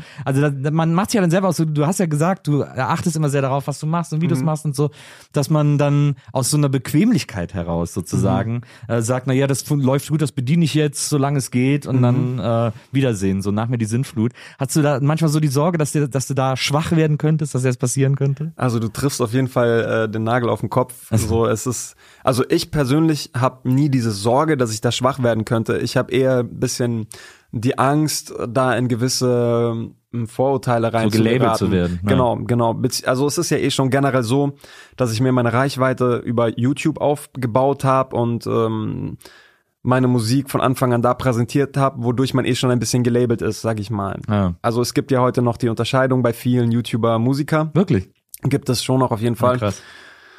Man macht sich ja dann selber aus. Du hast ja gesagt, du achtest immer sehr darauf, was du machst und wie du es machst und so, dass man dann aus so einer Bequemlichkeit heraus sozusagen sagt, naja, das läuft gut, das bediene ich jetzt, solange es geht und dann Wiedersehen, so nach mir die Sinnflut. Hast du da manchmal so die Sorge, dass du da schwach werden könntest, dass das passieren könnte? Also du triffst auf jeden Fall den Nagel auf den Kopf. Ich persönlich habe nie diese Sorge, dass ich da schwach werden könnte. Ich habe eher ein bisschen die Angst, da in gewisse Vorurteile rein so gelabelt zu werden. Genau. Also es ist ja schon generell so, dass ich mir meine Reichweite über YouTube aufgebaut habe und meine Musik von Anfang an da präsentiert habe, wodurch man schon ein bisschen gelabelt ist, sag ich mal. Ja. Also es gibt ja heute noch die Unterscheidung bei vielen YouTuber-Musiker. Wirklich? Gibt es schon noch auf jeden Fall. Krass.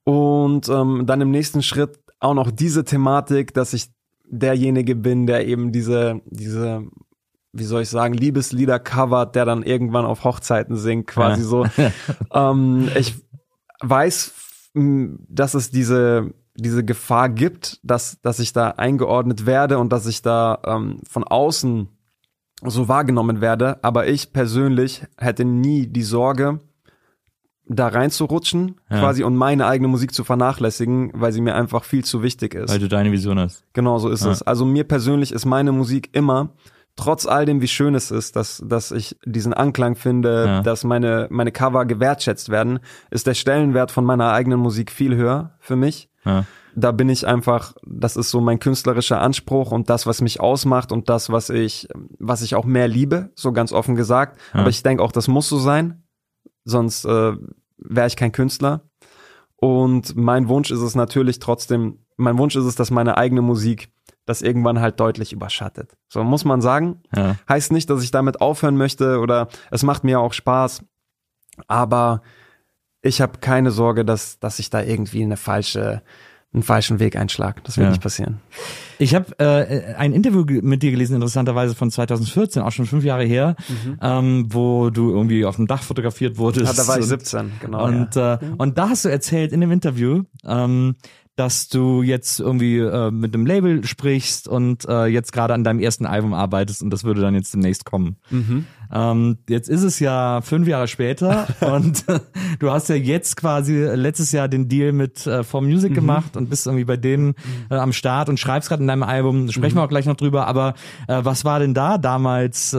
Und dann im nächsten Schritt auch noch diese Thematik, dass ich derjenige bin, der eben diese, wie soll ich sagen, Liebeslieder covert, der dann irgendwann auf Hochzeiten singt, quasi so. Ich weiß, dass es diese Gefahr gibt, dass ich da eingeordnet werde und dass ich da von außen so wahrgenommen werde. Aber ich persönlich hätte nie die Sorge, da reinzurutschen, quasi, und meine eigene Musik zu vernachlässigen, weil sie mir einfach viel zu wichtig ist. Weil du deine Vision hast. Genau, so ist es. Also mir persönlich ist meine Musik immer, trotz all dem, wie schön es ist, dass ich diesen Anklang finde, dass meine Cover gewertschätzt werden, ist der Stellenwert von meiner eigenen Musik viel höher für mich. Ja. Da bin ich einfach, das ist so mein künstlerischer Anspruch und das, was mich ausmacht und das, was ich auch mehr liebe, so ganz offen gesagt. Ja. Aber ich denke auch, das muss so sein, sonst wäre ich kein Künstler. Und mein Wunsch ist es natürlich trotzdem, dass meine eigene Musik das irgendwann halt deutlich überschattet. So muss man sagen. Ja. Heißt nicht, dass ich damit aufhören möchte oder es macht mir auch Spaß, aber ich habe keine Sorge, dass ich da irgendwie einen falschen Weg einschlage. Das wird nicht passieren. Ich habe ein Interview mit dir gelesen, interessanterweise von 2014, auch schon 5 Jahre her, wo du irgendwie auf dem Dach fotografiert wurdest. Ja, da war ich 17, genau. Und da hast du erzählt in dem Interview, dass du jetzt irgendwie mit einem Label sprichst und jetzt gerade an deinem ersten Album arbeitest und das würde dann jetzt demnächst kommen. Jetzt ist es ja 5 Jahre später und du hast ja jetzt quasi letztes Jahr den Deal mit 4Music gemacht und bist irgendwie bei denen am Start und schreibst gerade in deinem Album, da sprechen wir auch gleich noch drüber, aber was war denn da damals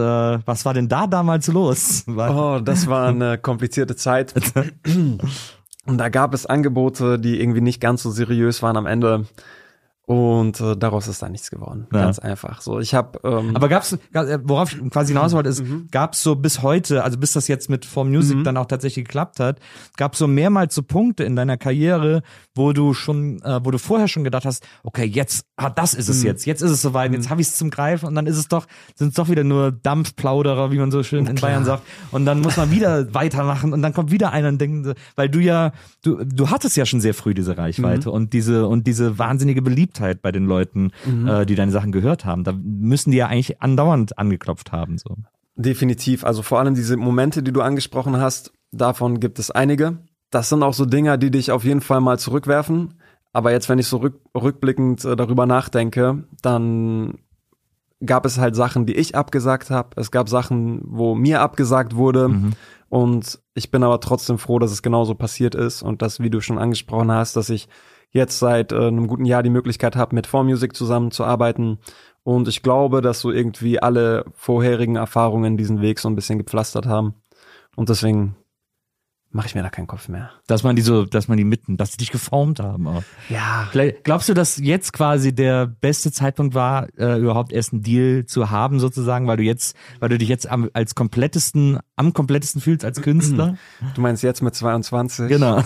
los? Oh, das war eine komplizierte Zeit. Und da gab es Angebote, die irgendwie nicht ganz so seriös waren am Ende. Und daraus ist da nichts geworden. Ganz einfach. So, ich habe. Aber worauf ich quasi hinaus wollte, ist, gab's so bis heute, also bis das jetzt mit 4Music dann auch tatsächlich geklappt hat, gab's so mehrmals so Punkte in deiner Karriere, wo du vorher schon gedacht hast, okay, jetzt, das ist es jetzt ist es soweit, jetzt habe ich es zum Greifen und dann sind es doch wieder nur Dampfplauderer, wie man so schön in Bayern sagt, und dann muss man wieder weitermachen und dann kommt wieder einer und denkt, weil du hattest ja schon sehr früh diese Reichweite und diese wahnsinnige Beliebtheit bei den Leuten, die deine Sachen gehört haben. Da müssen die ja eigentlich andauernd angeklopft haben. So. Definitiv. Also vor allem diese Momente, die du angesprochen hast, davon gibt es einige. Das sind auch so Dinger, die dich auf jeden Fall mal zurückwerfen. Aber jetzt, wenn ich so rückblickend darüber nachdenke, dann gab es halt Sachen, die ich abgesagt habe. Es gab Sachen, wo mir abgesagt wurde. Und ich bin aber trotzdem froh, dass es genauso passiert ist und dass, wie du schon angesprochen hast, dass ich jetzt seit einem guten Jahr die Möglichkeit habe, mit 4Music zusammenzuarbeiten. Und ich glaube, dass so irgendwie alle vorherigen Erfahrungen diesen Weg so ein bisschen gepflastert haben. Und deswegen mache ich mir da keinen Kopf mehr. Dass die dich geformt haben. Auch. Ja. Vielleicht, glaubst du, dass jetzt quasi der beste Zeitpunkt war, überhaupt erst einen Deal zu haben, sozusagen, weil du dich jetzt am komplettesten fühlst als Künstler? Du meinst jetzt mit 22? Genau.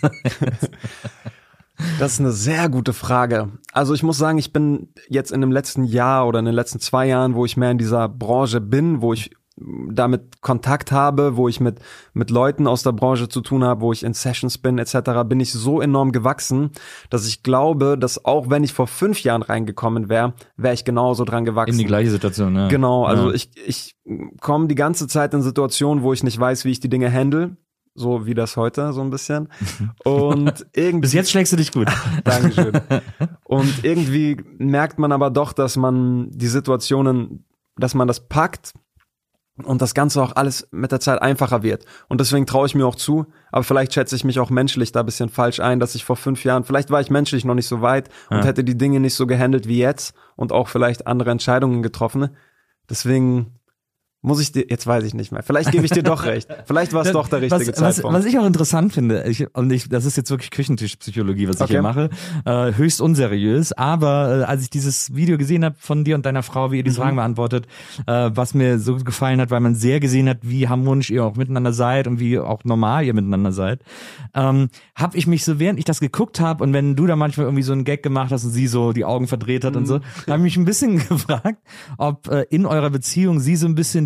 Das ist eine sehr gute Frage. Also ich muss sagen, ich bin jetzt in dem letzten Jahr oder in den letzten 2 Jahren, wo ich mehr in dieser Branche bin, wo ich damit Kontakt habe, wo ich mit Leuten aus der Branche zu tun habe, wo ich in Sessions bin etc., bin ich so enorm gewachsen, dass ich glaube, dass auch wenn ich vor 5 Jahren reingekommen wäre ich genauso dran gewachsen. In die gleiche Situation, ja. Genau, also ich komme die ganze Zeit in Situationen, wo ich nicht weiß, wie ich die Dinge handle. So wie das heute, so ein bisschen. Und irgendwie. Bis jetzt schlägst du dich gut. Dankeschön. Und irgendwie merkt man aber doch, dass man die Situationen, dass man das packt und das Ganze auch alles mit der Zeit einfacher wird. Und deswegen traue ich mir auch zu, aber vielleicht schätze ich mich auch menschlich da ein bisschen falsch ein, dass ich vor 5 Jahren, vielleicht war ich menschlich noch nicht so weit und hätte die Dinge nicht so gehandelt wie jetzt und auch vielleicht andere Entscheidungen getroffen. Deswegen muss ich dir, jetzt weiß ich nicht mehr. Vielleicht gebe ich dir doch recht. Vielleicht war es doch der richtige Zeitpunkt. Was ich auch interessant finde, das ist jetzt wirklich Küchentischpsychologie, was ich hier mache, höchst unseriös, aber als ich dieses Video gesehen habe von dir und deiner Frau, wie ihr diese Fragen beantwortet, was mir so gefallen hat, weil man sehr gesehen hat, wie harmonisch ihr auch miteinander seid und wie auch normal ihr miteinander seid, habe ich mich so, während ich das geguckt habe und wenn du da manchmal irgendwie so einen Gag gemacht hast und sie so die Augen verdreht hat und so, habe ich mich ein bisschen gefragt, ob in eurer Beziehung sie so ein bisschen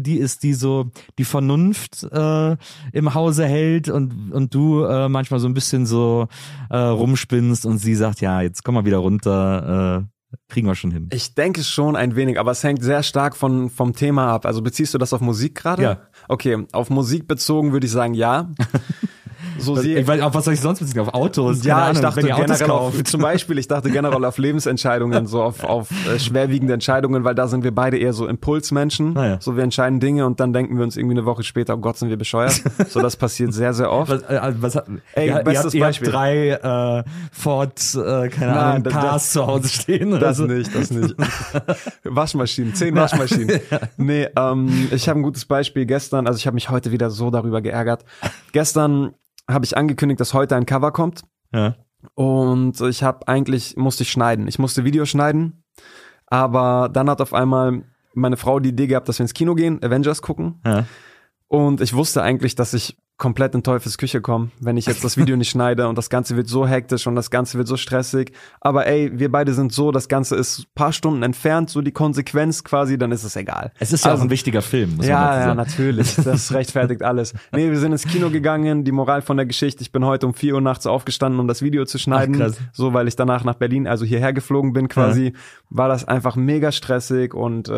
die ist, die so die Vernunft im Hause hält und du manchmal so ein bisschen so rumspinnst und sie sagt, ja, jetzt komm mal wieder runter, kriegen wir schon hin. Ich denke schon ein wenig, aber es hängt sehr stark vom Thema ab. Also beziehst du das auf Musik gerade? Ja. Okay, auf Musik bezogen würde ich sagen, ja. So auf was soll ich sonst beziehen? Auf Autos? Ja, Keine Ahnung, ich dachte wenn ihr Autos generell kauft. zum Beispiel, ich dachte generell auf Lebensentscheidungen, so auf schwerwiegende Entscheidungen, weil da sind wir beide eher so Impulsmenschen. Ja. So, wir entscheiden Dinge und dann denken wir uns irgendwie eine Woche später, oh Gott, sind wir bescheuert. So, das passiert sehr, sehr oft. Bestes Beispiel. Ihr habt 3 Ford, keine Ahnung, Cars zu Hause stehen. Oder Das so. nicht. Waschmaschinen, 10 Waschmaschinen. Nee, ich habe ein gutes Beispiel gestern, also ich habe mich heute wieder so darüber geärgert. Gestern habe ich angekündigt, dass heute ein Cover kommt. Ja. Und musste ich schneiden. Ich musste Video schneiden, aber dann hat auf einmal meine Frau die Idee gehabt, dass wir ins Kino gehen, Avengers gucken. Ja. Und ich wusste eigentlich, dass ich komplett in Teufels Küche komme, wenn ich jetzt das Video nicht schneide und das Ganze wird so hektisch und das Ganze wird so stressig. Aber wir beide sind so, das Ganze ist ein paar Stunden entfernt, so die Konsequenz quasi, dann ist es egal. Es ist ja auch ein wichtiger Film, muss man dazu sagen. Ja, natürlich, das rechtfertigt alles. Nee, wir sind ins Kino gegangen, die Moral von der Geschichte, ich bin heute um 4 Uhr nachts aufgestanden, um das Video zu schneiden. Ach, krass. So, weil ich danach nach Berlin, also hierher geflogen bin quasi, war das einfach mega stressig und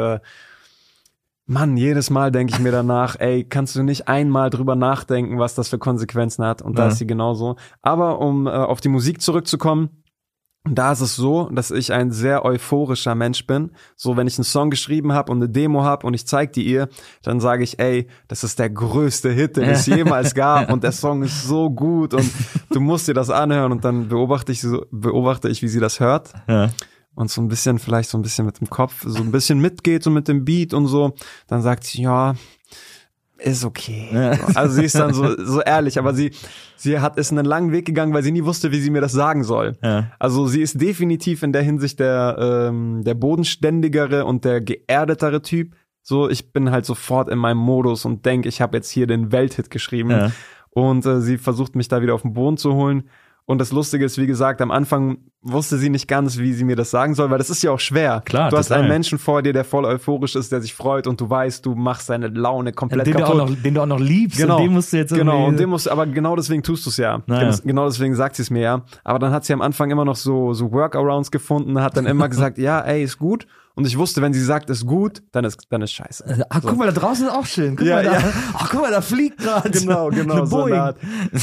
Mann, jedes Mal denke ich mir danach, kannst du nicht einmal drüber nachdenken, was das für Konsequenzen hat? Und da ist sie genauso. Aber um auf die Musik zurückzukommen, da ist es so, dass ich ein sehr euphorischer Mensch bin. So, wenn ich einen Song geschrieben habe und eine Demo habe und ich zeige die ihr, dann sage ich, das ist der größte Hit, den es jemals gab und der Song ist so gut und du musst dir das anhören und dann beobachte ich, wie sie das hört. Ja. Und vielleicht so ein bisschen mit dem Kopf, so ein bisschen mitgeht, so mit dem Beat und so, dann sagt sie, ja, ist okay. Ja. Also sie ist dann so ehrlich, aber sie ist einen langen Weg gegangen, weil sie nie wusste, wie sie mir das sagen soll. Ja. Also sie ist definitiv in der Hinsicht der bodenständigere und der geerdetere Typ. So, ich bin halt sofort in meinem Modus und denke, ich habe jetzt hier den Welthit geschrieben. Ja. Und sie versucht mich da wieder auf den Boden zu holen. Und das Lustige ist, wie gesagt, am Anfang wusste sie nicht ganz, wie sie mir das sagen soll, weil das ist ja auch schwer. Klar, du hast einen Menschen vor dir, der voll euphorisch ist, der sich freut und du weißt, du machst seine Laune komplett kaputt. Den du auch noch liebst. Genau, und den musst du jetzt aber genau deswegen tust du es ja. Naja. Genau deswegen sagt sie es mir ja. Aber dann hat sie am Anfang immer noch so Workarounds gefunden, hat dann immer gesagt, ja, ist gut. Und ich wusste, wenn sie sagt, ist gut, dann ist scheiße. Guck mal, da draußen ist auch schön. Guck mal, da fliegt gerade. Genau, so nah.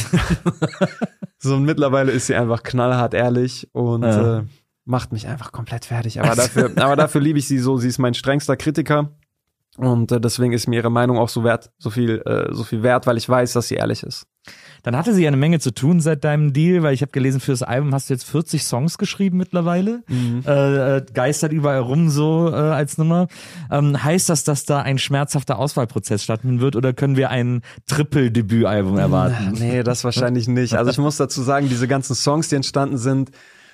So, und mittlerweile ist sie einfach knallhart ehrlich und macht mich einfach komplett fertig. Aber dafür liebe ich sie so. Sie ist mein strengster Kritiker und deswegen ist mir ihre Meinung auch so viel wert, weil ich weiß, dass sie ehrlich ist. Dann hatte sie ja eine Menge zu tun seit deinem Deal, weil ich habe gelesen, für das Album hast du jetzt 40 Songs geschrieben mittlerweile. Geistert überall rum so als Nummer. Heißt das, dass da ein schmerzhafter Auswahlprozess stattfinden wird oder können wir ein Triple-Debütalbum erwarten? Nee, das wahrscheinlich nicht. Also ich muss dazu sagen, diese ganzen Songs, die entstanden sind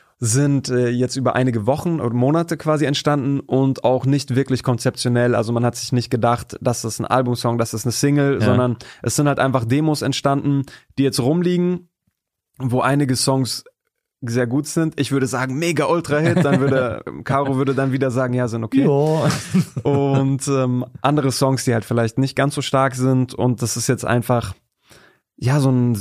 jetzt über einige Wochen oder Monate quasi entstanden und auch nicht wirklich konzeptionell. Also man hat sich nicht gedacht, das ist ein Albumsong, das ist eine Single, sondern es sind halt einfach Demos entstanden, die jetzt rumliegen, wo einige Songs sehr gut sind. Ich würde sagen, mega Ultra-Hit, Caro würde dann wieder sagen, ja, sind okay. Jo. Und andere Songs, die halt vielleicht nicht ganz so stark sind und das ist jetzt einfach so ein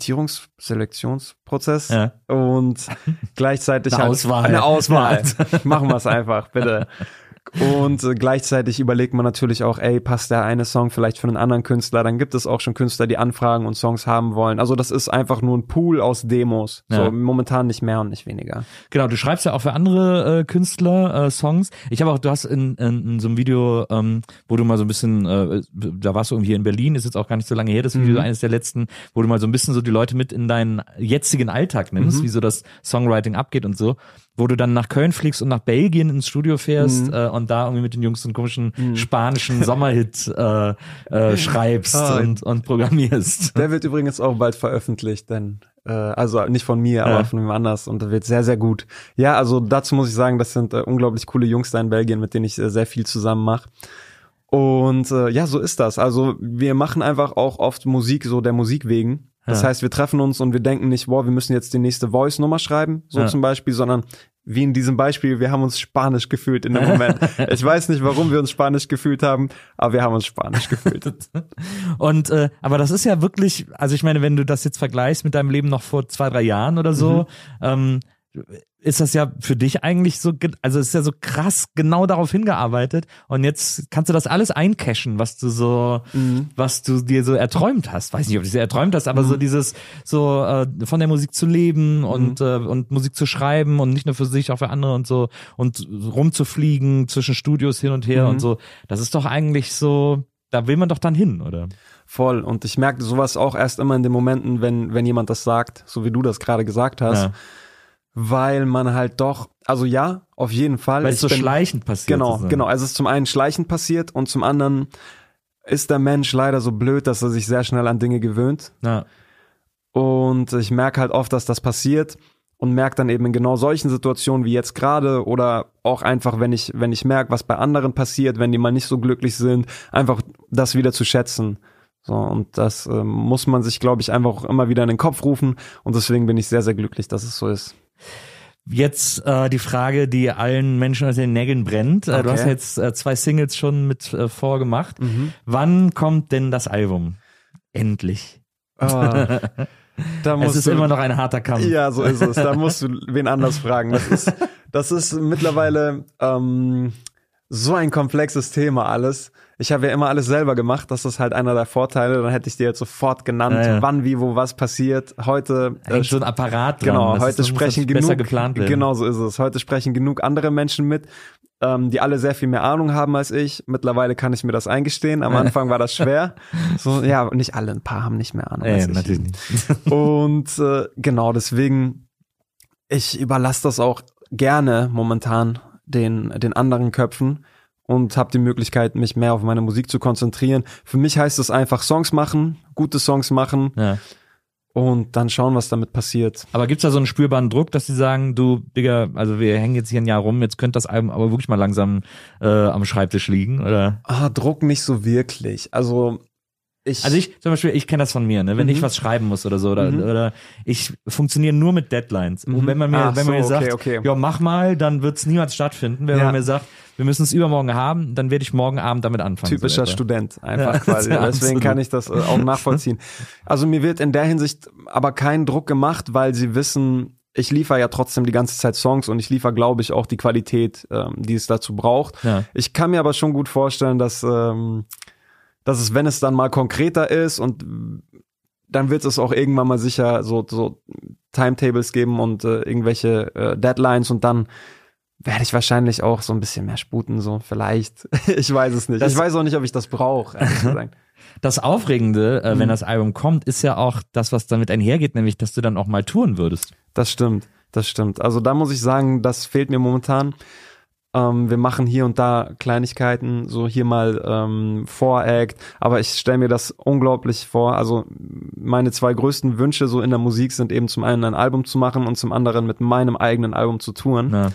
Selektionsprozess und gleichzeitig eine Auswahl. Machen wir es einfach, bitte. Und gleichzeitig überlegt man natürlich auch, passt der eine Song vielleicht für einen anderen Künstler? Dann gibt es auch schon Künstler, die anfragen und Songs haben wollen. Also das ist einfach nur ein Pool aus Demos. So momentan nicht mehr und nicht weniger. Genau, du schreibst ja auch für andere Künstler Songs. Du hast in so einem Video, wo du mal so ein bisschen, da warst du irgendwie in Berlin, ist jetzt auch gar nicht so lange her, das Video, eines der letzten, wo du mal so ein bisschen so die Leute mit in deinen jetzigen Alltag nimmst, wie so das Songwriting abgeht und so. Wo du dann nach Köln fliegst und nach Belgien ins Studio fährst und da irgendwie mit den Jungs so einen komischen spanischen Sommerhit schreibst und programmierst. Der wird übrigens auch bald veröffentlicht, denn also nicht von mir, aber von jemand anders und der wird sehr, sehr gut. Ja, also dazu muss ich sagen, das sind unglaublich coole Jungs da in Belgien, mit denen ich sehr viel zusammen mache. Und so ist das. Also wir machen einfach auch oft Musik so der Musik wegen. Das heißt, wir treffen uns und wir denken nicht, wir müssen jetzt die nächste Voice-Nummer schreiben, zum Beispiel, sondern wie in diesem Beispiel, wir haben uns spanisch gefühlt in dem Moment. Ich weiß nicht, warum wir uns spanisch gefühlt haben, aber wir haben uns spanisch gefühlt. Und aber das ist ja wirklich, also ich meine, wenn du das jetzt vergleichst mit deinem Leben noch vor 2-3 Jahren oder so, ist das ja für dich eigentlich so, also es ist ja so krass genau darauf hingearbeitet und jetzt kannst du das alles eincashen, was du dir so erträumt hast. Weiß nicht, ob du es erträumt hast, aber so dieses, von der Musik zu leben und Musik zu schreiben und nicht nur für sich, auch für andere und so und rumzufliegen zwischen Studios hin und her und so. Das ist doch eigentlich so, da will man doch dann hin, oder? Voll. Und ich merke sowas auch erst immer in den Momenten, wenn jemand das sagt, so wie du das gerade gesagt hast. Ja. Weil man halt doch, also ja, auf jeden Fall. Weil es so schleichend passiert. Genau. Also es ist zum einen schleichend passiert und zum anderen ist der Mensch leider so blöd, dass er sich sehr schnell an Dinge gewöhnt. Ja. Und ich merke halt oft, dass das passiert und merke dann eben in genau solchen Situationen wie jetzt gerade oder auch einfach, wenn ich merke, was bei anderen passiert, wenn die mal nicht so glücklich sind, einfach das wieder zu schätzen. So, und das muss man sich, glaube ich, einfach auch immer wieder in den Kopf rufen und deswegen bin ich sehr, sehr glücklich, dass es so ist. Jetzt die Frage, die allen Menschen unter den Nägeln brennt. Du hast jetzt 2 Singles schon mit vorgemacht. Wann kommt denn das Album? Endlich. Es ist immer noch ein harter Kampf. Ja, so ist es. Da musst du wen anders fragen. Das ist mittlerweile so ein komplexes Thema alles. Ich habe ja immer alles selber gemacht, das ist halt einer der Vorteile. Dann hätte ich dir jetzt sofort genannt, wann, wie, wo, was passiert. Heute hängt so ein Apparat dran. Genau, heute sprechen genug. Besser geplant werden. Genau so ist es. Heute sprechen genug andere Menschen mit, die alle sehr viel mehr Ahnung haben als ich. Mittlerweile kann ich mir das eingestehen. Am Anfang war das schwer. So, ja, nicht alle, ein paar haben nicht mehr Ahnung als ich. Natürlich nicht. Und genau, deswegen, ich überlasse das auch gerne momentan den anderen Köpfen und habe die Möglichkeit, mich mehr auf meine Musik zu konzentrieren. Für mich heißt es einfach Songs machen, gute Songs machen und dann schauen, was damit passiert. Aber gibt's da so einen spürbaren Druck, dass die sagen, du, Digga, also wir hängen jetzt hier ein Jahr rum, jetzt könnte das Album aber wirklich mal langsam am Schreibtisch liegen, oder? Druck nicht so wirklich. Also ich zum Beispiel, ich kenne das von mir, ne? Wenn ich was schreiben muss oder so, oder ich funktioniere nur mit Deadlines. Und wenn man mir sagt, ja, mach mal, dann wird's niemals stattfinden. Wenn man mir sagt, wir müssen es übermorgen haben, dann werde ich morgen Abend damit anfangen. Typischer Student, einfach quasi. Deswegen kann ich das auch nachvollziehen. Also mir wird in der Hinsicht aber kein Druck gemacht, weil sie wissen, ich liefere ja trotzdem die ganze Zeit Songs und ich liefere, glaube ich, auch die Qualität, die es dazu braucht. Ja. Ich kann mir aber schon gut vorstellen, dass es, wenn es dann mal konkreter ist und dann wird es auch irgendwann mal sicher so Timetables geben und irgendwelche Deadlines und dann werde ich wahrscheinlich auch so ein bisschen mehr sputen, so vielleicht. Ich weiß es nicht. Ich weiß auch nicht, ob ich das brauche, ehrlich gesagt. Das Aufregende, wenn das Album kommt, ist ja auch das, was damit einhergeht, nämlich, dass du dann auch mal touren würdest. Das stimmt. Also da muss ich sagen, das fehlt mir momentan. Wir machen hier und da Kleinigkeiten, so hier mal Voract, aber ich stelle mir das unglaublich vor. Also meine 2 größten Wünsche so in der Musik sind eben zum einen ein Album zu machen und zum anderen mit meinem eigenen Album zu touren. Ja.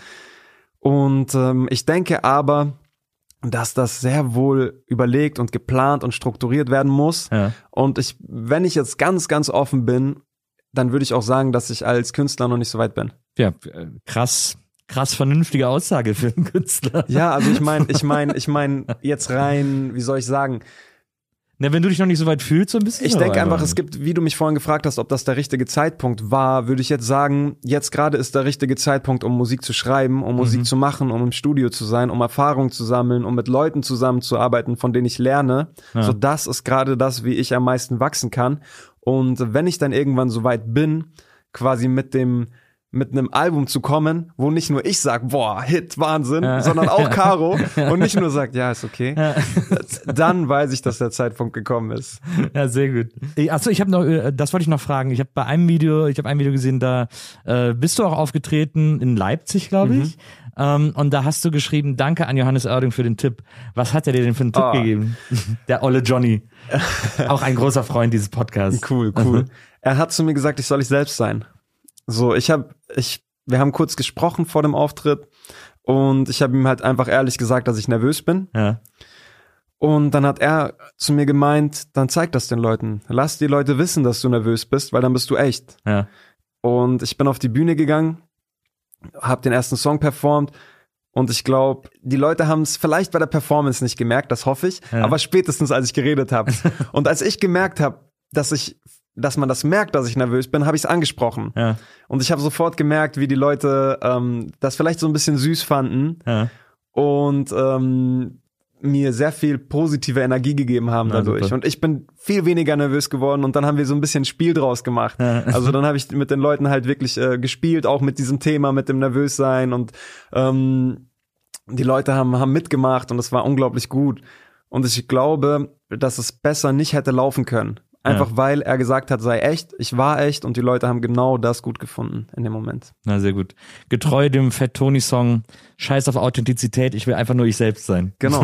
Und ich denke aber, dass das sehr wohl überlegt und geplant und strukturiert werden muss. Ja. Und wenn ich jetzt ganz, ganz offen bin, dann würde ich auch sagen, dass ich als Künstler noch nicht so weit bin. Ja, krass vernünftige Aussage für einen Künstler. Ja, also ich meine jetzt rein, wie soll ich sagen? Na, wenn du dich noch nicht so weit fühlst, so ein bisschen. Ich denke einfach, es gibt, wie du mich vorhin gefragt hast, ob das der richtige Zeitpunkt war, würde ich jetzt sagen, jetzt gerade ist der richtige Zeitpunkt, um Musik zu schreiben, um Musik zu machen, um im Studio zu sein, um Erfahrung zu sammeln, um mit Leuten zusammenzuarbeiten, von denen ich lerne. Ja. So, das ist gerade das, wie ich am meisten wachsen kann. Und wenn ich dann irgendwann so weit bin, quasi mit einem Album zu kommen, wo nicht nur ich sag, boah, Hit, Wahnsinn, sondern auch Caro und nicht nur sagt, ja, ist okay, dann weiß ich, dass der Zeitpunkt gekommen ist. Ja, sehr gut. Achso, das wollte ich noch fragen. Ich habe ein Video gesehen, da bist du auch aufgetreten in Leipzig, glaube ich. Und da hast du geschrieben, danke an Johannes Oerding für den Tipp. Was hat er dir denn für einen Tipp gegeben? Der olle Johnny. Auch ein großer Freund dieses Podcasts. Cool. Er hat zu mir gesagt, ich soll ich selbst sein. So, wir haben kurz gesprochen vor dem Auftritt und ich habe ihm halt einfach ehrlich gesagt, dass ich nervös bin. Ja. Und dann hat er zu mir gemeint, dann zeig das den Leuten. Lass die Leute wissen, dass du nervös bist, weil dann bist du echt. Ja. Und ich bin auf die Bühne gegangen habe den ersten Song performt und ich glaube, die Leute haben es vielleicht bei der Performance nicht gemerkt, das hoffe ich, aber spätestens als ich geredet habe. Und als ich gemerkt habe, dass man das merkt, dass ich nervös bin, habe ich es angesprochen. Ja. Und ich habe sofort gemerkt, wie die Leute das vielleicht so ein bisschen süß fanden und mir sehr viel positive Energie gegeben haben dadurch. Super. Und ich bin viel weniger nervös geworden und dann haben wir so ein bisschen Spiel draus gemacht. Also dann habe ich mit den Leuten halt wirklich gespielt, auch mit diesem Thema, mit dem Nervössein und die Leute haben mitgemacht und es war unglaublich gut. Und ich glaube, dass es besser nicht hätte laufen können. Einfach weil er gesagt hat, sei echt, ich war echt und die Leute haben genau das gut gefunden in dem Moment. Na, sehr gut. Getreu dem Fat Tony Song, scheiß auf Authentizität, ich will einfach nur ich selbst sein. Genau.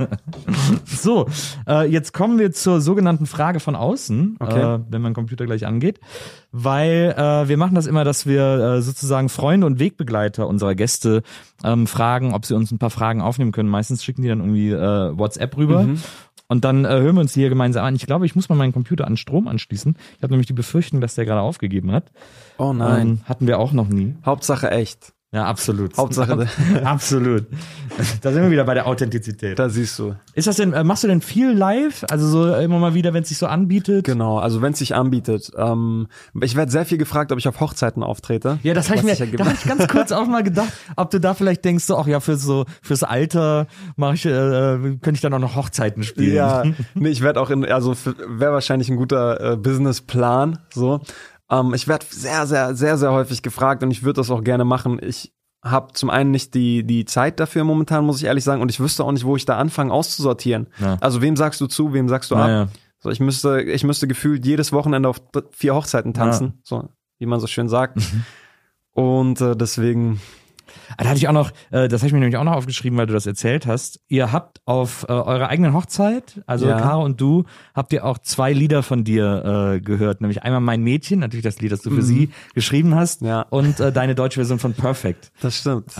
So, jetzt kommen wir zur sogenannten Frage von außen, wenn mein Computer gleich angeht, weil wir machen das immer, dass wir sozusagen Freunde und Wegbegleiter unserer Gäste fragen, ob sie uns ein paar Fragen aufnehmen können. Meistens schicken die dann irgendwie WhatsApp rüber. Und dann hören wir uns die hier gemeinsam an. Ich glaube, ich muss mal meinen Computer an Strom anschließen. Ich habe nämlich die Befürchtung, dass der gerade aufgegeben hat. Oh nein. Hatten wir auch noch nie. Hauptsache echt. Ja, absolut. Hauptsache. Absolut. Da sind wir wieder bei der Authentizität. Da siehst du. Ist das denn, machst du denn viel live? Also so immer mal wieder, wenn es sich so anbietet? Genau, also wenn es sich anbietet. Ich werde sehr viel gefragt, ob ich auf Hochzeiten auftrete. Ja, das habe ich mir, da habe ich ganz kurz auch mal gedacht, ob du da vielleicht denkst, so, ach ja, fürs Alter könnte ich dann auch noch Hochzeiten spielen. Ja, nee, ich werde auch wäre wahrscheinlich ein guter Businessplan, so. Ich werde sehr, sehr, sehr, sehr häufig gefragt und ich würde das auch gerne machen. Ich habe zum einen nicht die Zeit dafür momentan, muss ich ehrlich sagen, und ich wüsste auch nicht, wo ich da anfange auszusortieren. Ja. Also wem sagst du zu, wem sagst du ab? Ja. So, ich müsste gefühlt jedes Wochenende auf 4 Hochzeiten tanzen, so wie man so schön sagt. Und deswegen... Da hatte ich auch noch, das habe ich mir nämlich auch noch aufgeschrieben, weil du das erzählt hast. Ihr habt auf eurer eigenen Hochzeit, also Caro und du, habt ihr auch 2 Lieder von dir gehört. Nämlich einmal Mein Mädchen, natürlich das Lied, das du für sie geschrieben hast, und deine deutsche Version von Perfect. Das stimmt.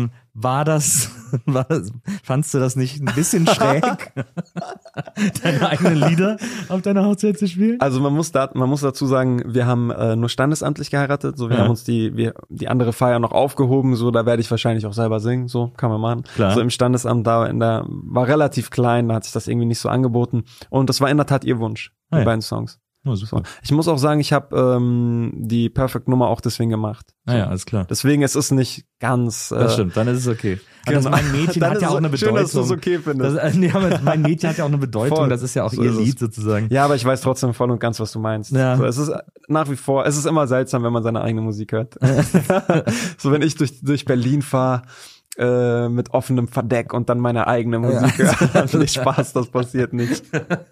Fandst du das nicht ein bisschen schräg, deine eigenen Lieder auf deiner Hochzeit zu spielen? Also man muss dazu sagen, wir haben nur standesamtlich geheiratet, so wir haben uns die andere Feier noch aufgehoben, so da werde ich wahrscheinlich auch selber singen, so kann man machen. Klar. So im Standesamt war relativ klein, da hat sich das irgendwie nicht so angeboten und das war in der Tat ihr Wunsch, die beiden Songs. Oh, super. So. Ich muss auch sagen, ich habe die Perfect-Nummer auch deswegen gemacht. So. Ja, alles klar. Deswegen, es ist nicht ganz... das stimmt, dann ist es okay. Genau. Das Mein Mädchen hat ja auch eine Bedeutung. Schön, dass du es okay findest. Mein Mädchen hat ja auch eine Bedeutung, voll. Das ist ja auch so ihr Lied sozusagen. Ja, aber ich weiß trotzdem voll und ganz, was du meinst. Ja. So, es ist nach wie vor, es ist immer seltsam, wenn man seine eigene Musik hört. So, wenn ich durch Berlin fahre, mit offenem Verdeck und dann meine eigene Musik höre. Nicht Spaß, das passiert nicht.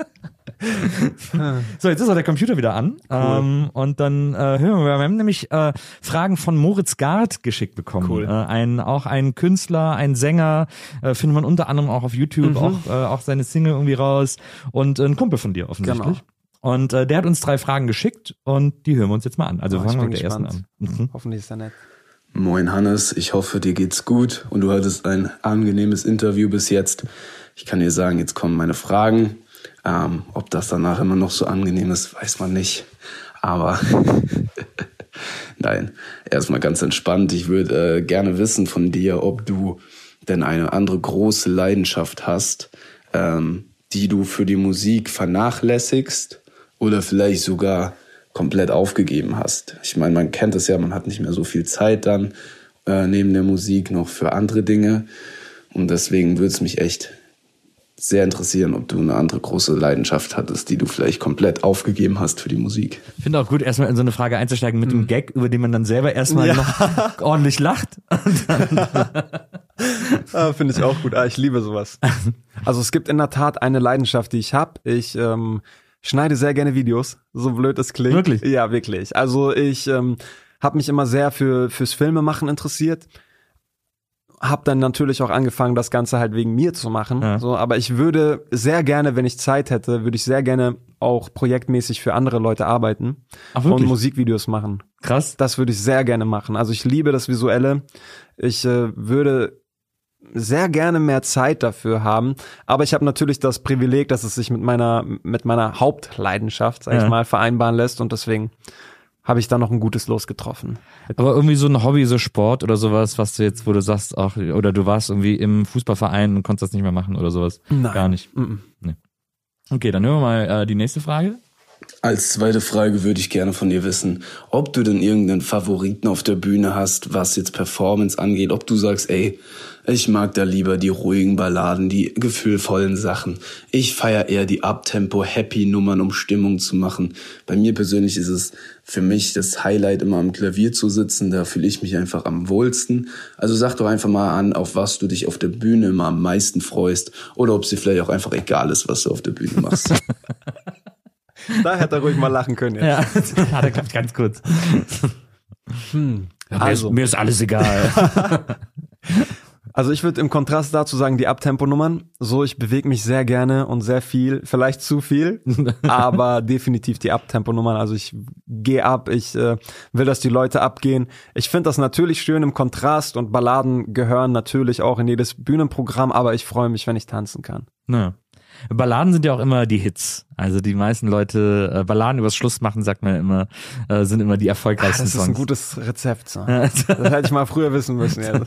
So, jetzt ist auch der Computer wieder an. Cool. Und dann hören wir haben nämlich Fragen von Moritz Gard geschickt bekommen. Cool. Auch ein Künstler, ein Sänger, findet man unter anderem auch auf YouTube, auch seine Single irgendwie raus und ein Kumpel von dir offensichtlich. Genau. Und der hat uns 3 Fragen geschickt und die hören wir uns jetzt mal an. Also fangen wir mit der ersten an. Hoffentlich ist er nett. Moin Hannes, ich hoffe, dir geht's gut und du hattest ein angenehmes Interview bis jetzt. Ich kann dir sagen, jetzt kommen meine Fragen. Ob das danach immer noch so angenehm ist, weiß man nicht. Aber nein, erstmal ganz entspannt. Ich würde gerne wissen von dir, ob du denn eine andere große Leidenschaft hast, die du für die Musik vernachlässigst oder vielleicht sogar komplett aufgegeben hast. Ich meine, man kennt es ja, man hat nicht mehr so viel Zeit dann neben der Musik noch für andere Dinge. Und deswegen würde es mich echt sehr interessieren, ob du eine andere große Leidenschaft hattest, die du vielleicht komplett aufgegeben hast für die Musik. Ich finde auch gut, erstmal in so eine Frage einzusteigen mit dem Gag, über den man dann selber erstmal noch ordentlich lacht. Finde ich auch gut. Ich liebe sowas. Also es gibt in der Tat eine Leidenschaft, die ich habe. Ich schneide sehr gerne Videos, so blöd es klingt. Wirklich? Ja, wirklich. Also ich habe mich immer sehr fürs Filmemachen interessiert. Hab dann natürlich auch angefangen, das Ganze halt wegen mir zu machen. Ja. So, aber ich würde sehr gerne, wenn ich Zeit hätte, würde ich sehr gerne auch projektmäßig für andere Leute arbeiten. Ach, wirklich? Und Musikvideos machen. Krass. Das würde ich sehr gerne machen. Also ich liebe das Visuelle. Ich würde sehr gerne mehr Zeit dafür haben. Aber ich habe natürlich das Privileg, dass es sich mit meiner Hauptleidenschaft, sag ich mal, vereinbaren lässt. Und deswegen habe ich da noch ein gutes Los getroffen. Aber irgendwie so ein Hobby, so Sport oder sowas, was du jetzt, wo du sagst, ach, oder du warst irgendwie im Fußballverein und konntest das nicht mehr machen oder sowas? Nein. Gar nicht. Nee. Okay, dann hören wir mal die nächste Frage. Als zweite Frage würde ich gerne von dir wissen, ob du denn irgendeinen Favoriten auf der Bühne hast, was jetzt Performance angeht, ob du sagst, ey, ich mag da lieber die ruhigen Balladen, die gefühlvollen Sachen. Ich feiere eher die Uptempo-Happy-Nummern, um Stimmung zu machen. Bei mir persönlich ist es für mich das Highlight, immer am Klavier zu sitzen, da fühle ich mich einfach am wohlsten. Also sag doch einfach mal an, auf was du dich auf der Bühne immer am meisten freust oder ob es dir vielleicht auch einfach egal ist, was du auf der Bühne machst. Da hätte er ruhig mal lachen können jetzt. Ja, hat er klappt ganz kurz. Also. Mir ist alles egal. Also ich würde im Kontrast dazu sagen, die Uptempo-Nummern, so ich bewege mich sehr gerne und sehr viel, vielleicht zu viel, aber definitiv die Uptempo-Nummern, also ich gehe ab, ich will, dass die Leute abgehen. Ich finde das natürlich schön im Kontrast und Balladen gehören natürlich auch in jedes Bühnenprogramm, aber ich freue mich, wenn ich tanzen kann. Ja. Balladen sind ja auch immer die Hits. Also die meisten Leute, Balladen übers Schluss machen, sagt man ja immer, sind immer die erfolgreichsten Songs. Das ist ein gutes Rezept. So. Das hätte ich mal früher wissen müssen. Ja.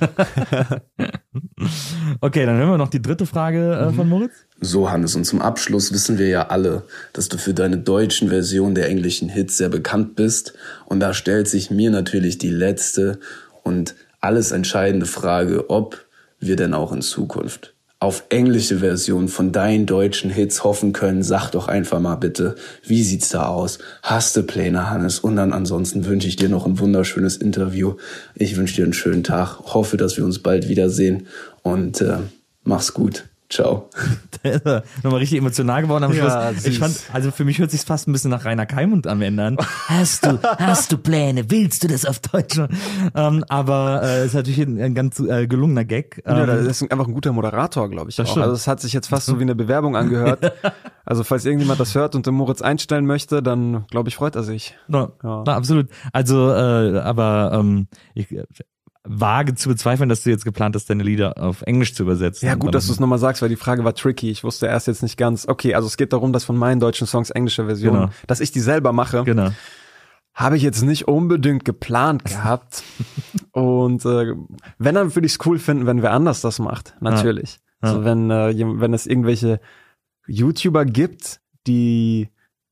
Okay, dann hören wir noch die dritte Frage von Moritz. So, Hannes, und zum Abschluss wissen wir ja alle, dass du für deine deutschen Version der englischen Hits sehr bekannt bist. Und da stellt sich mir natürlich die letzte und alles entscheidende Frage, ob wir denn auch in Zukunft auf englische Version von deinen deutschen Hits hoffen können. Sag doch einfach mal bitte, wie sieht's da aus? Hast du Pläne, Hannes? Und dann ansonsten wünsche ich dir noch ein wunderschönes Interview. Ich wünsche dir einen schönen Tag. Hoffe, dass wir uns bald wiedersehen und mach's gut. Ciao. Nochmal richtig emotional geworden am Schluss. Ja, ich fand, also für mich hört sich's fast ein bisschen nach Rainer Kallmund am Ende an. Hast du Pläne? Willst du das auf Deutsch? Aber ist natürlich ein ganz gelungener Gag. Ja, das ist einfach ein guter Moderator, glaube ich. Auch. Also es hat sich jetzt fast so wie eine Bewerbung angehört. Also falls irgendjemand das hört und den Moritz einstellen möchte, dann glaube ich, freut er sich. Na, absolut. Also, aber ich wage zu bezweifeln, dass du jetzt geplant hast, deine Lieder auf Englisch zu übersetzen. Ja, gut, dass du es nochmal sagst, weil die Frage war tricky. Ich wusste erst jetzt nicht ganz. Okay, also es geht darum, dass von meinen deutschen Songs englische Versionen, dass ich die selber mache. Genau. Habe ich jetzt nicht unbedingt geplant gehabt. Und wenn, dann würde ich es cool finden, wenn wer anders das macht. Natürlich. Ja. Also wenn es irgendwelche YouTuber gibt, die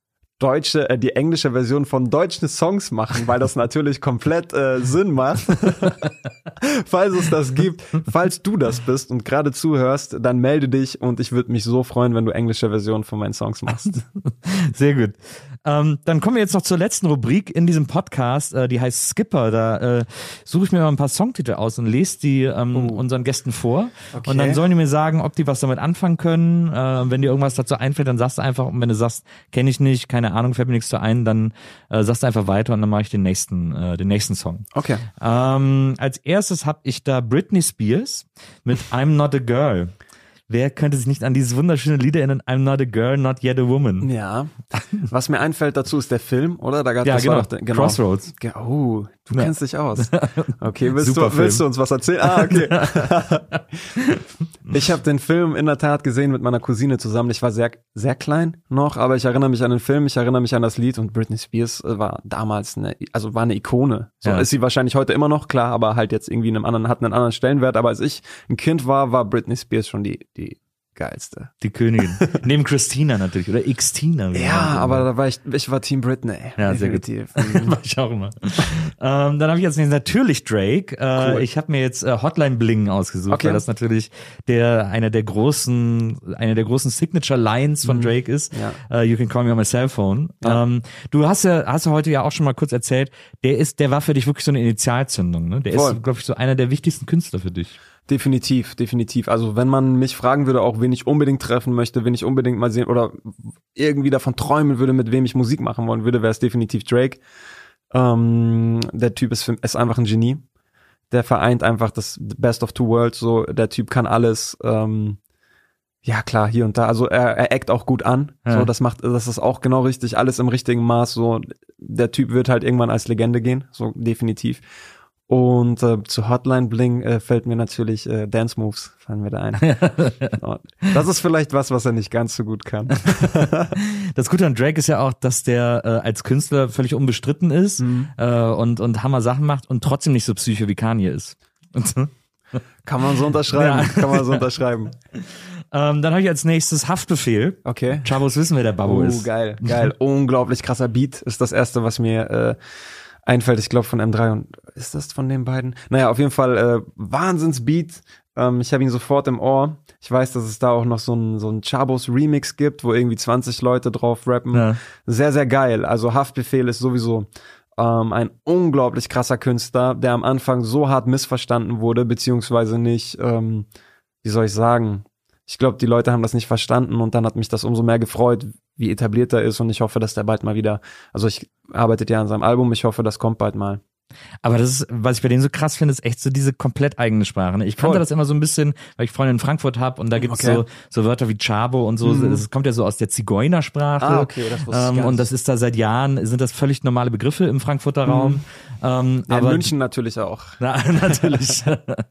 die englische Version von deutschen Songs machen, weil das natürlich komplett Sinn macht. Falls es das gibt, falls du das bist und gerade zuhörst, dann melde dich und ich würde mich so freuen, wenn du englische Versionen von meinen Songs machst. Sehr gut. Dann kommen wir jetzt noch zur letzten Rubrik in diesem Podcast, die heißt Skipper. Da suche ich mir mal ein paar Songtitel aus und lese die unseren Gästen vor. Okay. Und dann sollen die mir sagen, ob die was damit anfangen können. Wenn dir irgendwas dazu einfällt, dann sagst du einfach, und wenn du sagst, kenne ich nicht, keine Ahnung, fällt mir nichts zu ein, dann sagst du einfach weiter und dann mache ich den nächsten Song. Okay. Als erstes habe ich da Britney Spears mit I'm Not a Girl. Wer könnte sich nicht an dieses wunderschöne Lied erinnern? I'm not a girl, not yet a woman. Ja. Was mir einfällt dazu ist der Film, oder? Da gab ja, das genau. War doch genau. Crossroads. Oh, du kennst dich aus. Okay, willst du uns was erzählen? Okay. Ich habe den Film in der Tat gesehen mit meiner Cousine zusammen. Ich war sehr, sehr klein noch, aber ich erinnere mich an den Film, ich erinnere mich an das Lied und Britney Spears war damals war eine Ikone. So ist sie wahrscheinlich heute immer noch, klar, aber halt jetzt irgendwie hat einen anderen Stellenwert. Aber als ich ein Kind war Britney Spears schon die geilste. Die Königin. Neben Christina natürlich, oder Xtina. Ja, aber da war ich war Team Britney. Ja, definitiv. Sehr gut. War ich auch immer. Dann habe ich jetzt natürlich Drake. Cool. Ich habe mir jetzt Hotline Bling ausgesucht, weil das natürlich eine der großen Signature Lines von Drake ist. Ja. You can call me on my cell phone. Ja. Du hast heute ja auch schon mal kurz erzählt, der war für dich wirklich so eine Initialzündung, ne? Der ist, glaube ich, so einer der wichtigsten Künstler für dich. Definitiv. Also wenn man mich fragen würde, auch wen ich unbedingt treffen möchte, wen ich unbedingt mal sehen oder irgendwie davon träumen würde, mit wem ich Musik machen wollen würde, wäre es definitiv Drake. Der Typ ist einfach ein Genie. Der vereint einfach das Best of Two Worlds. So, der Typ kann alles. Ja klar, hier und da. Also er eckt auch gut an. Ja. So, das ist auch genau richtig. Alles im richtigen Maß. So, der Typ wird halt irgendwann als Legende gehen. So definitiv. Und zu Hotline Bling fällt mir natürlich Dance Moves, fallen mir da ein. Das ist vielleicht was er nicht ganz so gut kann. Das Gute an Drake ist ja auch, dass der als Künstler völlig unbestritten ist und Hammer Sachen macht und trotzdem nicht so Psycho wie Kanye ist. Kann man so unterschreiben. Ja. Kann man so unterschreiben. Dann habe ich als nächstes Haftbefehl. Okay. Chabos wissen, wer der Babbo ist. Geil. Unglaublich krasser Beat ist das erste, was mir einfällt. Ich glaube von M3 und ist das von den beiden? Naja, auf jeden Fall Wahnsinnsbeat. Ich habe ihn sofort im Ohr. Ich weiß, dass es da auch noch so ein Chabos Remix gibt, wo irgendwie 20 Leute drauf rappen. Ja. Sehr, sehr geil. Also Haftbefehl ist sowieso ein unglaublich krasser Künstler, der am Anfang so hart missverstanden wurde, beziehungsweise nicht, wie soll ich sagen, ich glaube, die Leute haben das nicht verstanden und dann hat mich das umso mehr gefreut, wie etabliert er ist und ich hoffe, dass der bald mal wieder, also ich arbeitet ja an seinem Album, ich hoffe, das kommt bald mal. Aber das ist, was ich bei denen so krass finde, ist echt so diese komplett eigene Sprache. Ne? Ich kannte das immer so ein bisschen, weil ich Freunde in Frankfurt habe und da gibt es so Wörter wie Chabo und so. Das kommt ja so aus der Zigeunersprache. Ah, okay, das wusste ich gar und das ist da seit Jahren, sind das völlig normale Begriffe im Frankfurter Raum. Ja, aber in München natürlich auch. Natürlich.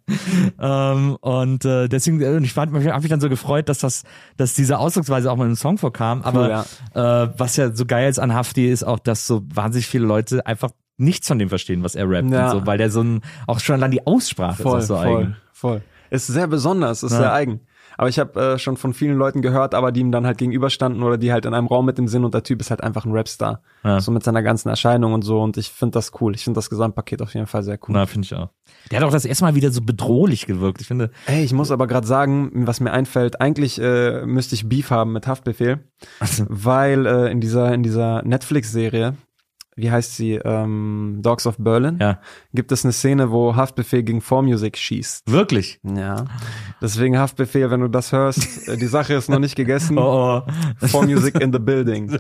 Deswegen, habe mich dann so gefreut, dass diese Ausdrucksweise auch mal im Song vorkam. Aber was ja so geil ist an Hafti ist auch, dass so wahnsinnig viele Leute einfach nichts von dem verstehen, was er rappt und so, weil der auch schon allein die Aussprache ist auch so eigen. Voll. Ist sehr besonders, ist sehr eigen. Aber ich habe schon von vielen Leuten gehört, aber die ihm dann halt gegenüberstanden oder die halt in einem Raum mit dem Sinn und der Typ ist halt einfach ein Rapstar. Ja. So mit seiner ganzen Erscheinung und so und ich finde das cool. Ich finde das Gesamtpaket auf jeden Fall sehr cool. Na, finde ich auch. Der hat auch das erste Mal wieder so bedrohlich gewirkt, ich finde. Ey, ich muss aber gerade sagen, was mir einfällt, eigentlich müsste ich Beef haben mit Haftbefehl, weil in dieser Netflix-Serie, wie heißt sie, Dogs of Berlin, gibt es eine Szene, wo Haftbefehl gegen 4Music schießt. Wirklich? Ja. Deswegen Haftbefehl, wenn du das hörst, die Sache ist noch nicht gegessen. 4Music in the building.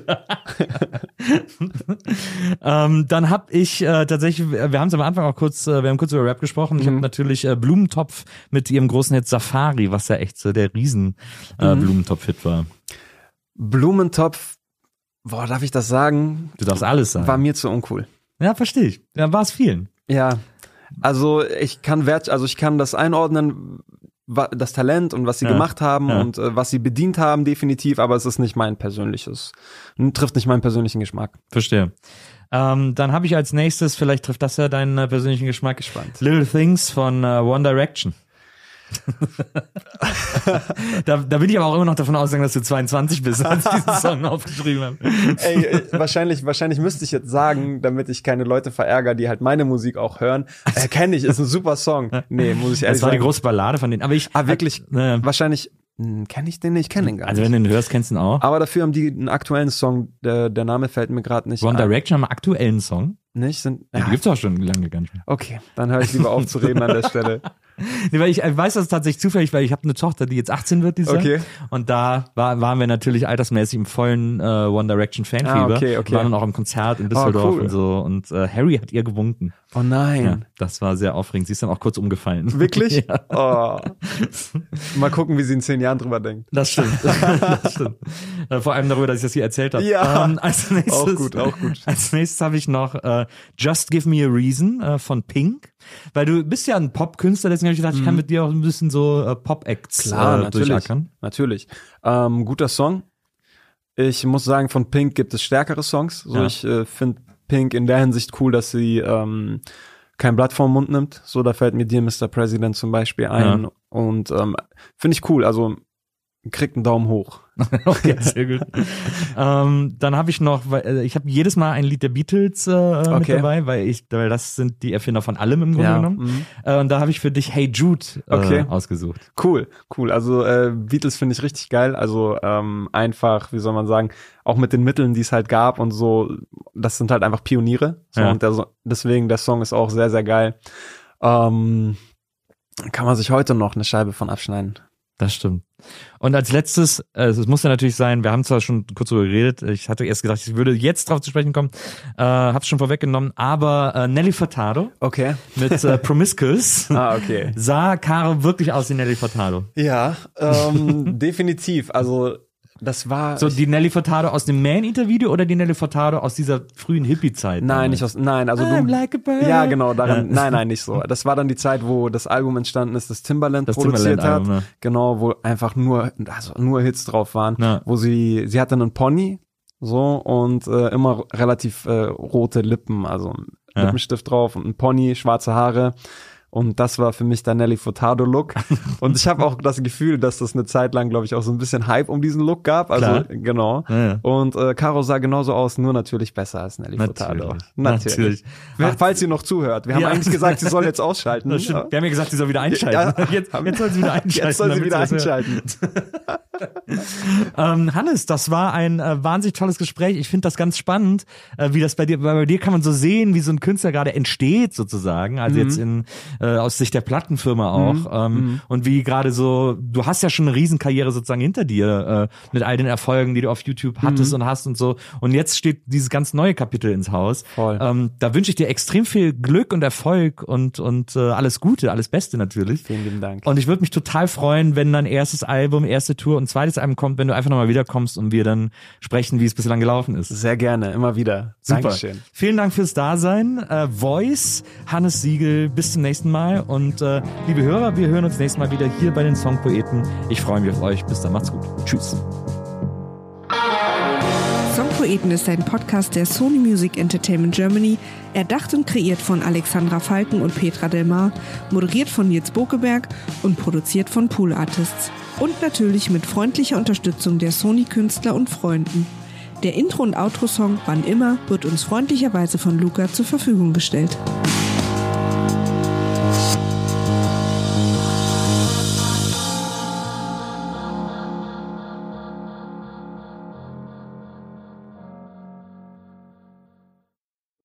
Dann habe ich tatsächlich, wir haben es am Anfang auch kurz über Rap gesprochen. Ich habe natürlich Blumentopf mit ihrem großen Hit Safari, was ja echt so der riesen Blumentopf-Hit war. Blumentopf, boah, darf ich das sagen? Du darfst alles sagen. War mir zu uncool. Ja, verstehe ich. Ja, war es vielen. Ja, also ich kann das einordnen, das Talent und was sie gemacht haben und was sie bedient haben, definitiv, aber es ist nicht mein persönliches, trifft nicht meinen persönlichen Geschmack. Verstehe. Dann habe ich als nächstes, vielleicht trifft das ja deinen persönlichen Geschmack. Gespannt. Little Things von One Direction. da bin ich aber auch immer noch davon ausgegangen, dass du 22 bist, als ich diesen Song aufgeschrieben habe. Ey, wahrscheinlich müsste ich jetzt sagen, damit ich keine Leute verärgere, die halt meine Musik auch hören. Kenn ich, ist ein super Song. Nee, muss ich ehrlich sagen. Das war die große Ballade von denen. Aber wirklich, wahrscheinlich kenne ich den nicht, ich kenne den gar nicht. Also wenn du den hörst, kennst du ihn auch. Aber dafür haben die einen aktuellen Song, der Name fällt mir gerade nicht One Direction haben einen aktuellen Song? Nicht? Die gibt's auch schon lange gar nicht mehr. Okay, dann höre ich lieber auf zu reden an der Stelle. Nee, weil ich weiß das tatsächlich zufällig, weil ich habe eine Tochter, die jetzt 18 wird dieses Jahr. Und da waren wir natürlich altersmäßig im vollen One Direction Fanfieber. Okay. Wir waren dann auch im Konzert in Düsseldorf und so. Und Harry hat ihr gewunken. Oh nein. Ja, das war sehr aufregend. Sie ist dann auch kurz umgefallen. Wirklich? Ja. Oh. Mal gucken, wie sie in 10 Jahren drüber denkt. Das stimmt. Vor allem darüber, dass ich das hier erzählt habe. Ja. Als nächstes, auch gut. Als nächstes habe ich noch Just Give Me a Reason Mhm. von Pink. Weil du bist ja ein Pop-Künstler, deswegen habe ich gedacht, ich kann mit dir auch ein bisschen so Pop-Acts durchackern. Natürlich. Guter Song. Ich muss sagen, von Pink gibt es stärkere Songs. So, ich finde Pink in der Hinsicht cool, dass sie kein Blatt vorm Mund nimmt. So, da fällt mir Dear Mr. President zum Beispiel ein. Und finde ich cool. Also kriegt einen Daumen hoch. Okay, sehr gut. Dann habe ich noch, ich habe jedes Mal ein Lied der Beatles mit dabei, weil das sind die Erfinder von allem im Grunde genommen. Und da habe ich für dich Hey Jude ausgesucht. Cool. Also Beatles finde ich richtig geil. Also einfach, wie soll man sagen, auch mit den Mitteln, die es halt gab und so, das sind halt einfach Pioniere. So, und deswegen, der Song ist auch sehr, sehr geil. Kann man sich heute noch eine Scheibe von abschneiden. Das stimmt. Und als letztes, es muss ja natürlich sein, wir haben zwar schon kurz darüber geredet, ich hatte erst gedacht, ich würde jetzt drauf zu sprechen kommen, hab's schon vorweggenommen, aber Nelly Furtado mit Promiscuous sah Caro wirklich aus wie Nelly Furtado. Ja, definitiv. Also Das war... So die Nelly Furtado aus dem Man-Eater-Video oder die Nelly Furtado aus dieser frühen Hippie-Zeit? Nein, also I'm like a bird. Ja, genau, daran, nein, nicht so. Das war dann die Zeit, wo das Album entstanden ist, das Timbaland produziert hat. Ne? Genau, wo einfach nur Hits drauf waren. Ja. Wo sie hatte einen Pony, so, und immer relativ rote Lippen, also Lippenstift drauf und ein Pony, schwarze Haare. Und das war für mich der Nelly Furtado-Look. Und ich habe auch das Gefühl, dass das eine Zeit lang, glaube ich, auch so ein bisschen Hype um diesen Look gab. Also, klar. genau. Ja. Und Caro sah genauso aus, nur natürlich besser als Nelly Furtado. Natürlich. Falls sie noch zuhört. Wir haben eigentlich gesagt, sie soll jetzt ausschalten. Das stimmt. Wir haben ja gesagt, sie soll wieder einschalten. Ja. Jetzt soll sie wieder einschalten. Jetzt soll sie wieder einschalten. Hannes, das war ein wahnsinnig tolles Gespräch. Ich finde das ganz spannend, wie das bei dir kann man so sehen, wie so ein Künstler gerade entsteht sozusagen. Also jetzt aus Sicht der Plattenfirma auch. Und wie gerade so, du hast ja schon eine Riesenkarriere sozusagen hinter dir mit all den Erfolgen, die du auf YouTube hattest und hast und so. Und jetzt steht dieses ganz neue Kapitel ins Haus. Voll. Da wünsche ich dir extrem viel Glück und Erfolg und alles Gute, alles Beste natürlich. Vielen lieben Dank. Und ich würde mich total freuen, wenn dein erstes Album, erste Tour und zweites Album kommt, wenn du einfach nochmal wiederkommst und wir dann sprechen, wie es bislang gelaufen ist. Sehr gerne, immer wieder. Super. Dankeschön. Vielen Dank fürs Dasein. Voice, Hannes Siegel, bis zum nächsten Mal. Und liebe Hörer, wir hören uns nächstes Mal wieder hier bei den Songpoeten. Ich freue mich auf euch. Bis dann, macht's gut. Tschüss. Songpoeten ist ein Podcast der Sony Music Entertainment Germany, erdacht und kreiert von Alexandra Falken und Petra Delmar, moderiert von Nils Bokeberg und produziert von Pool Artists. Und natürlich mit freundlicher Unterstützung der Sony-Künstler und Freunden. Der Intro- und Outro-Song Wann immer wird uns freundlicherweise von Luca zur Verfügung gestellt.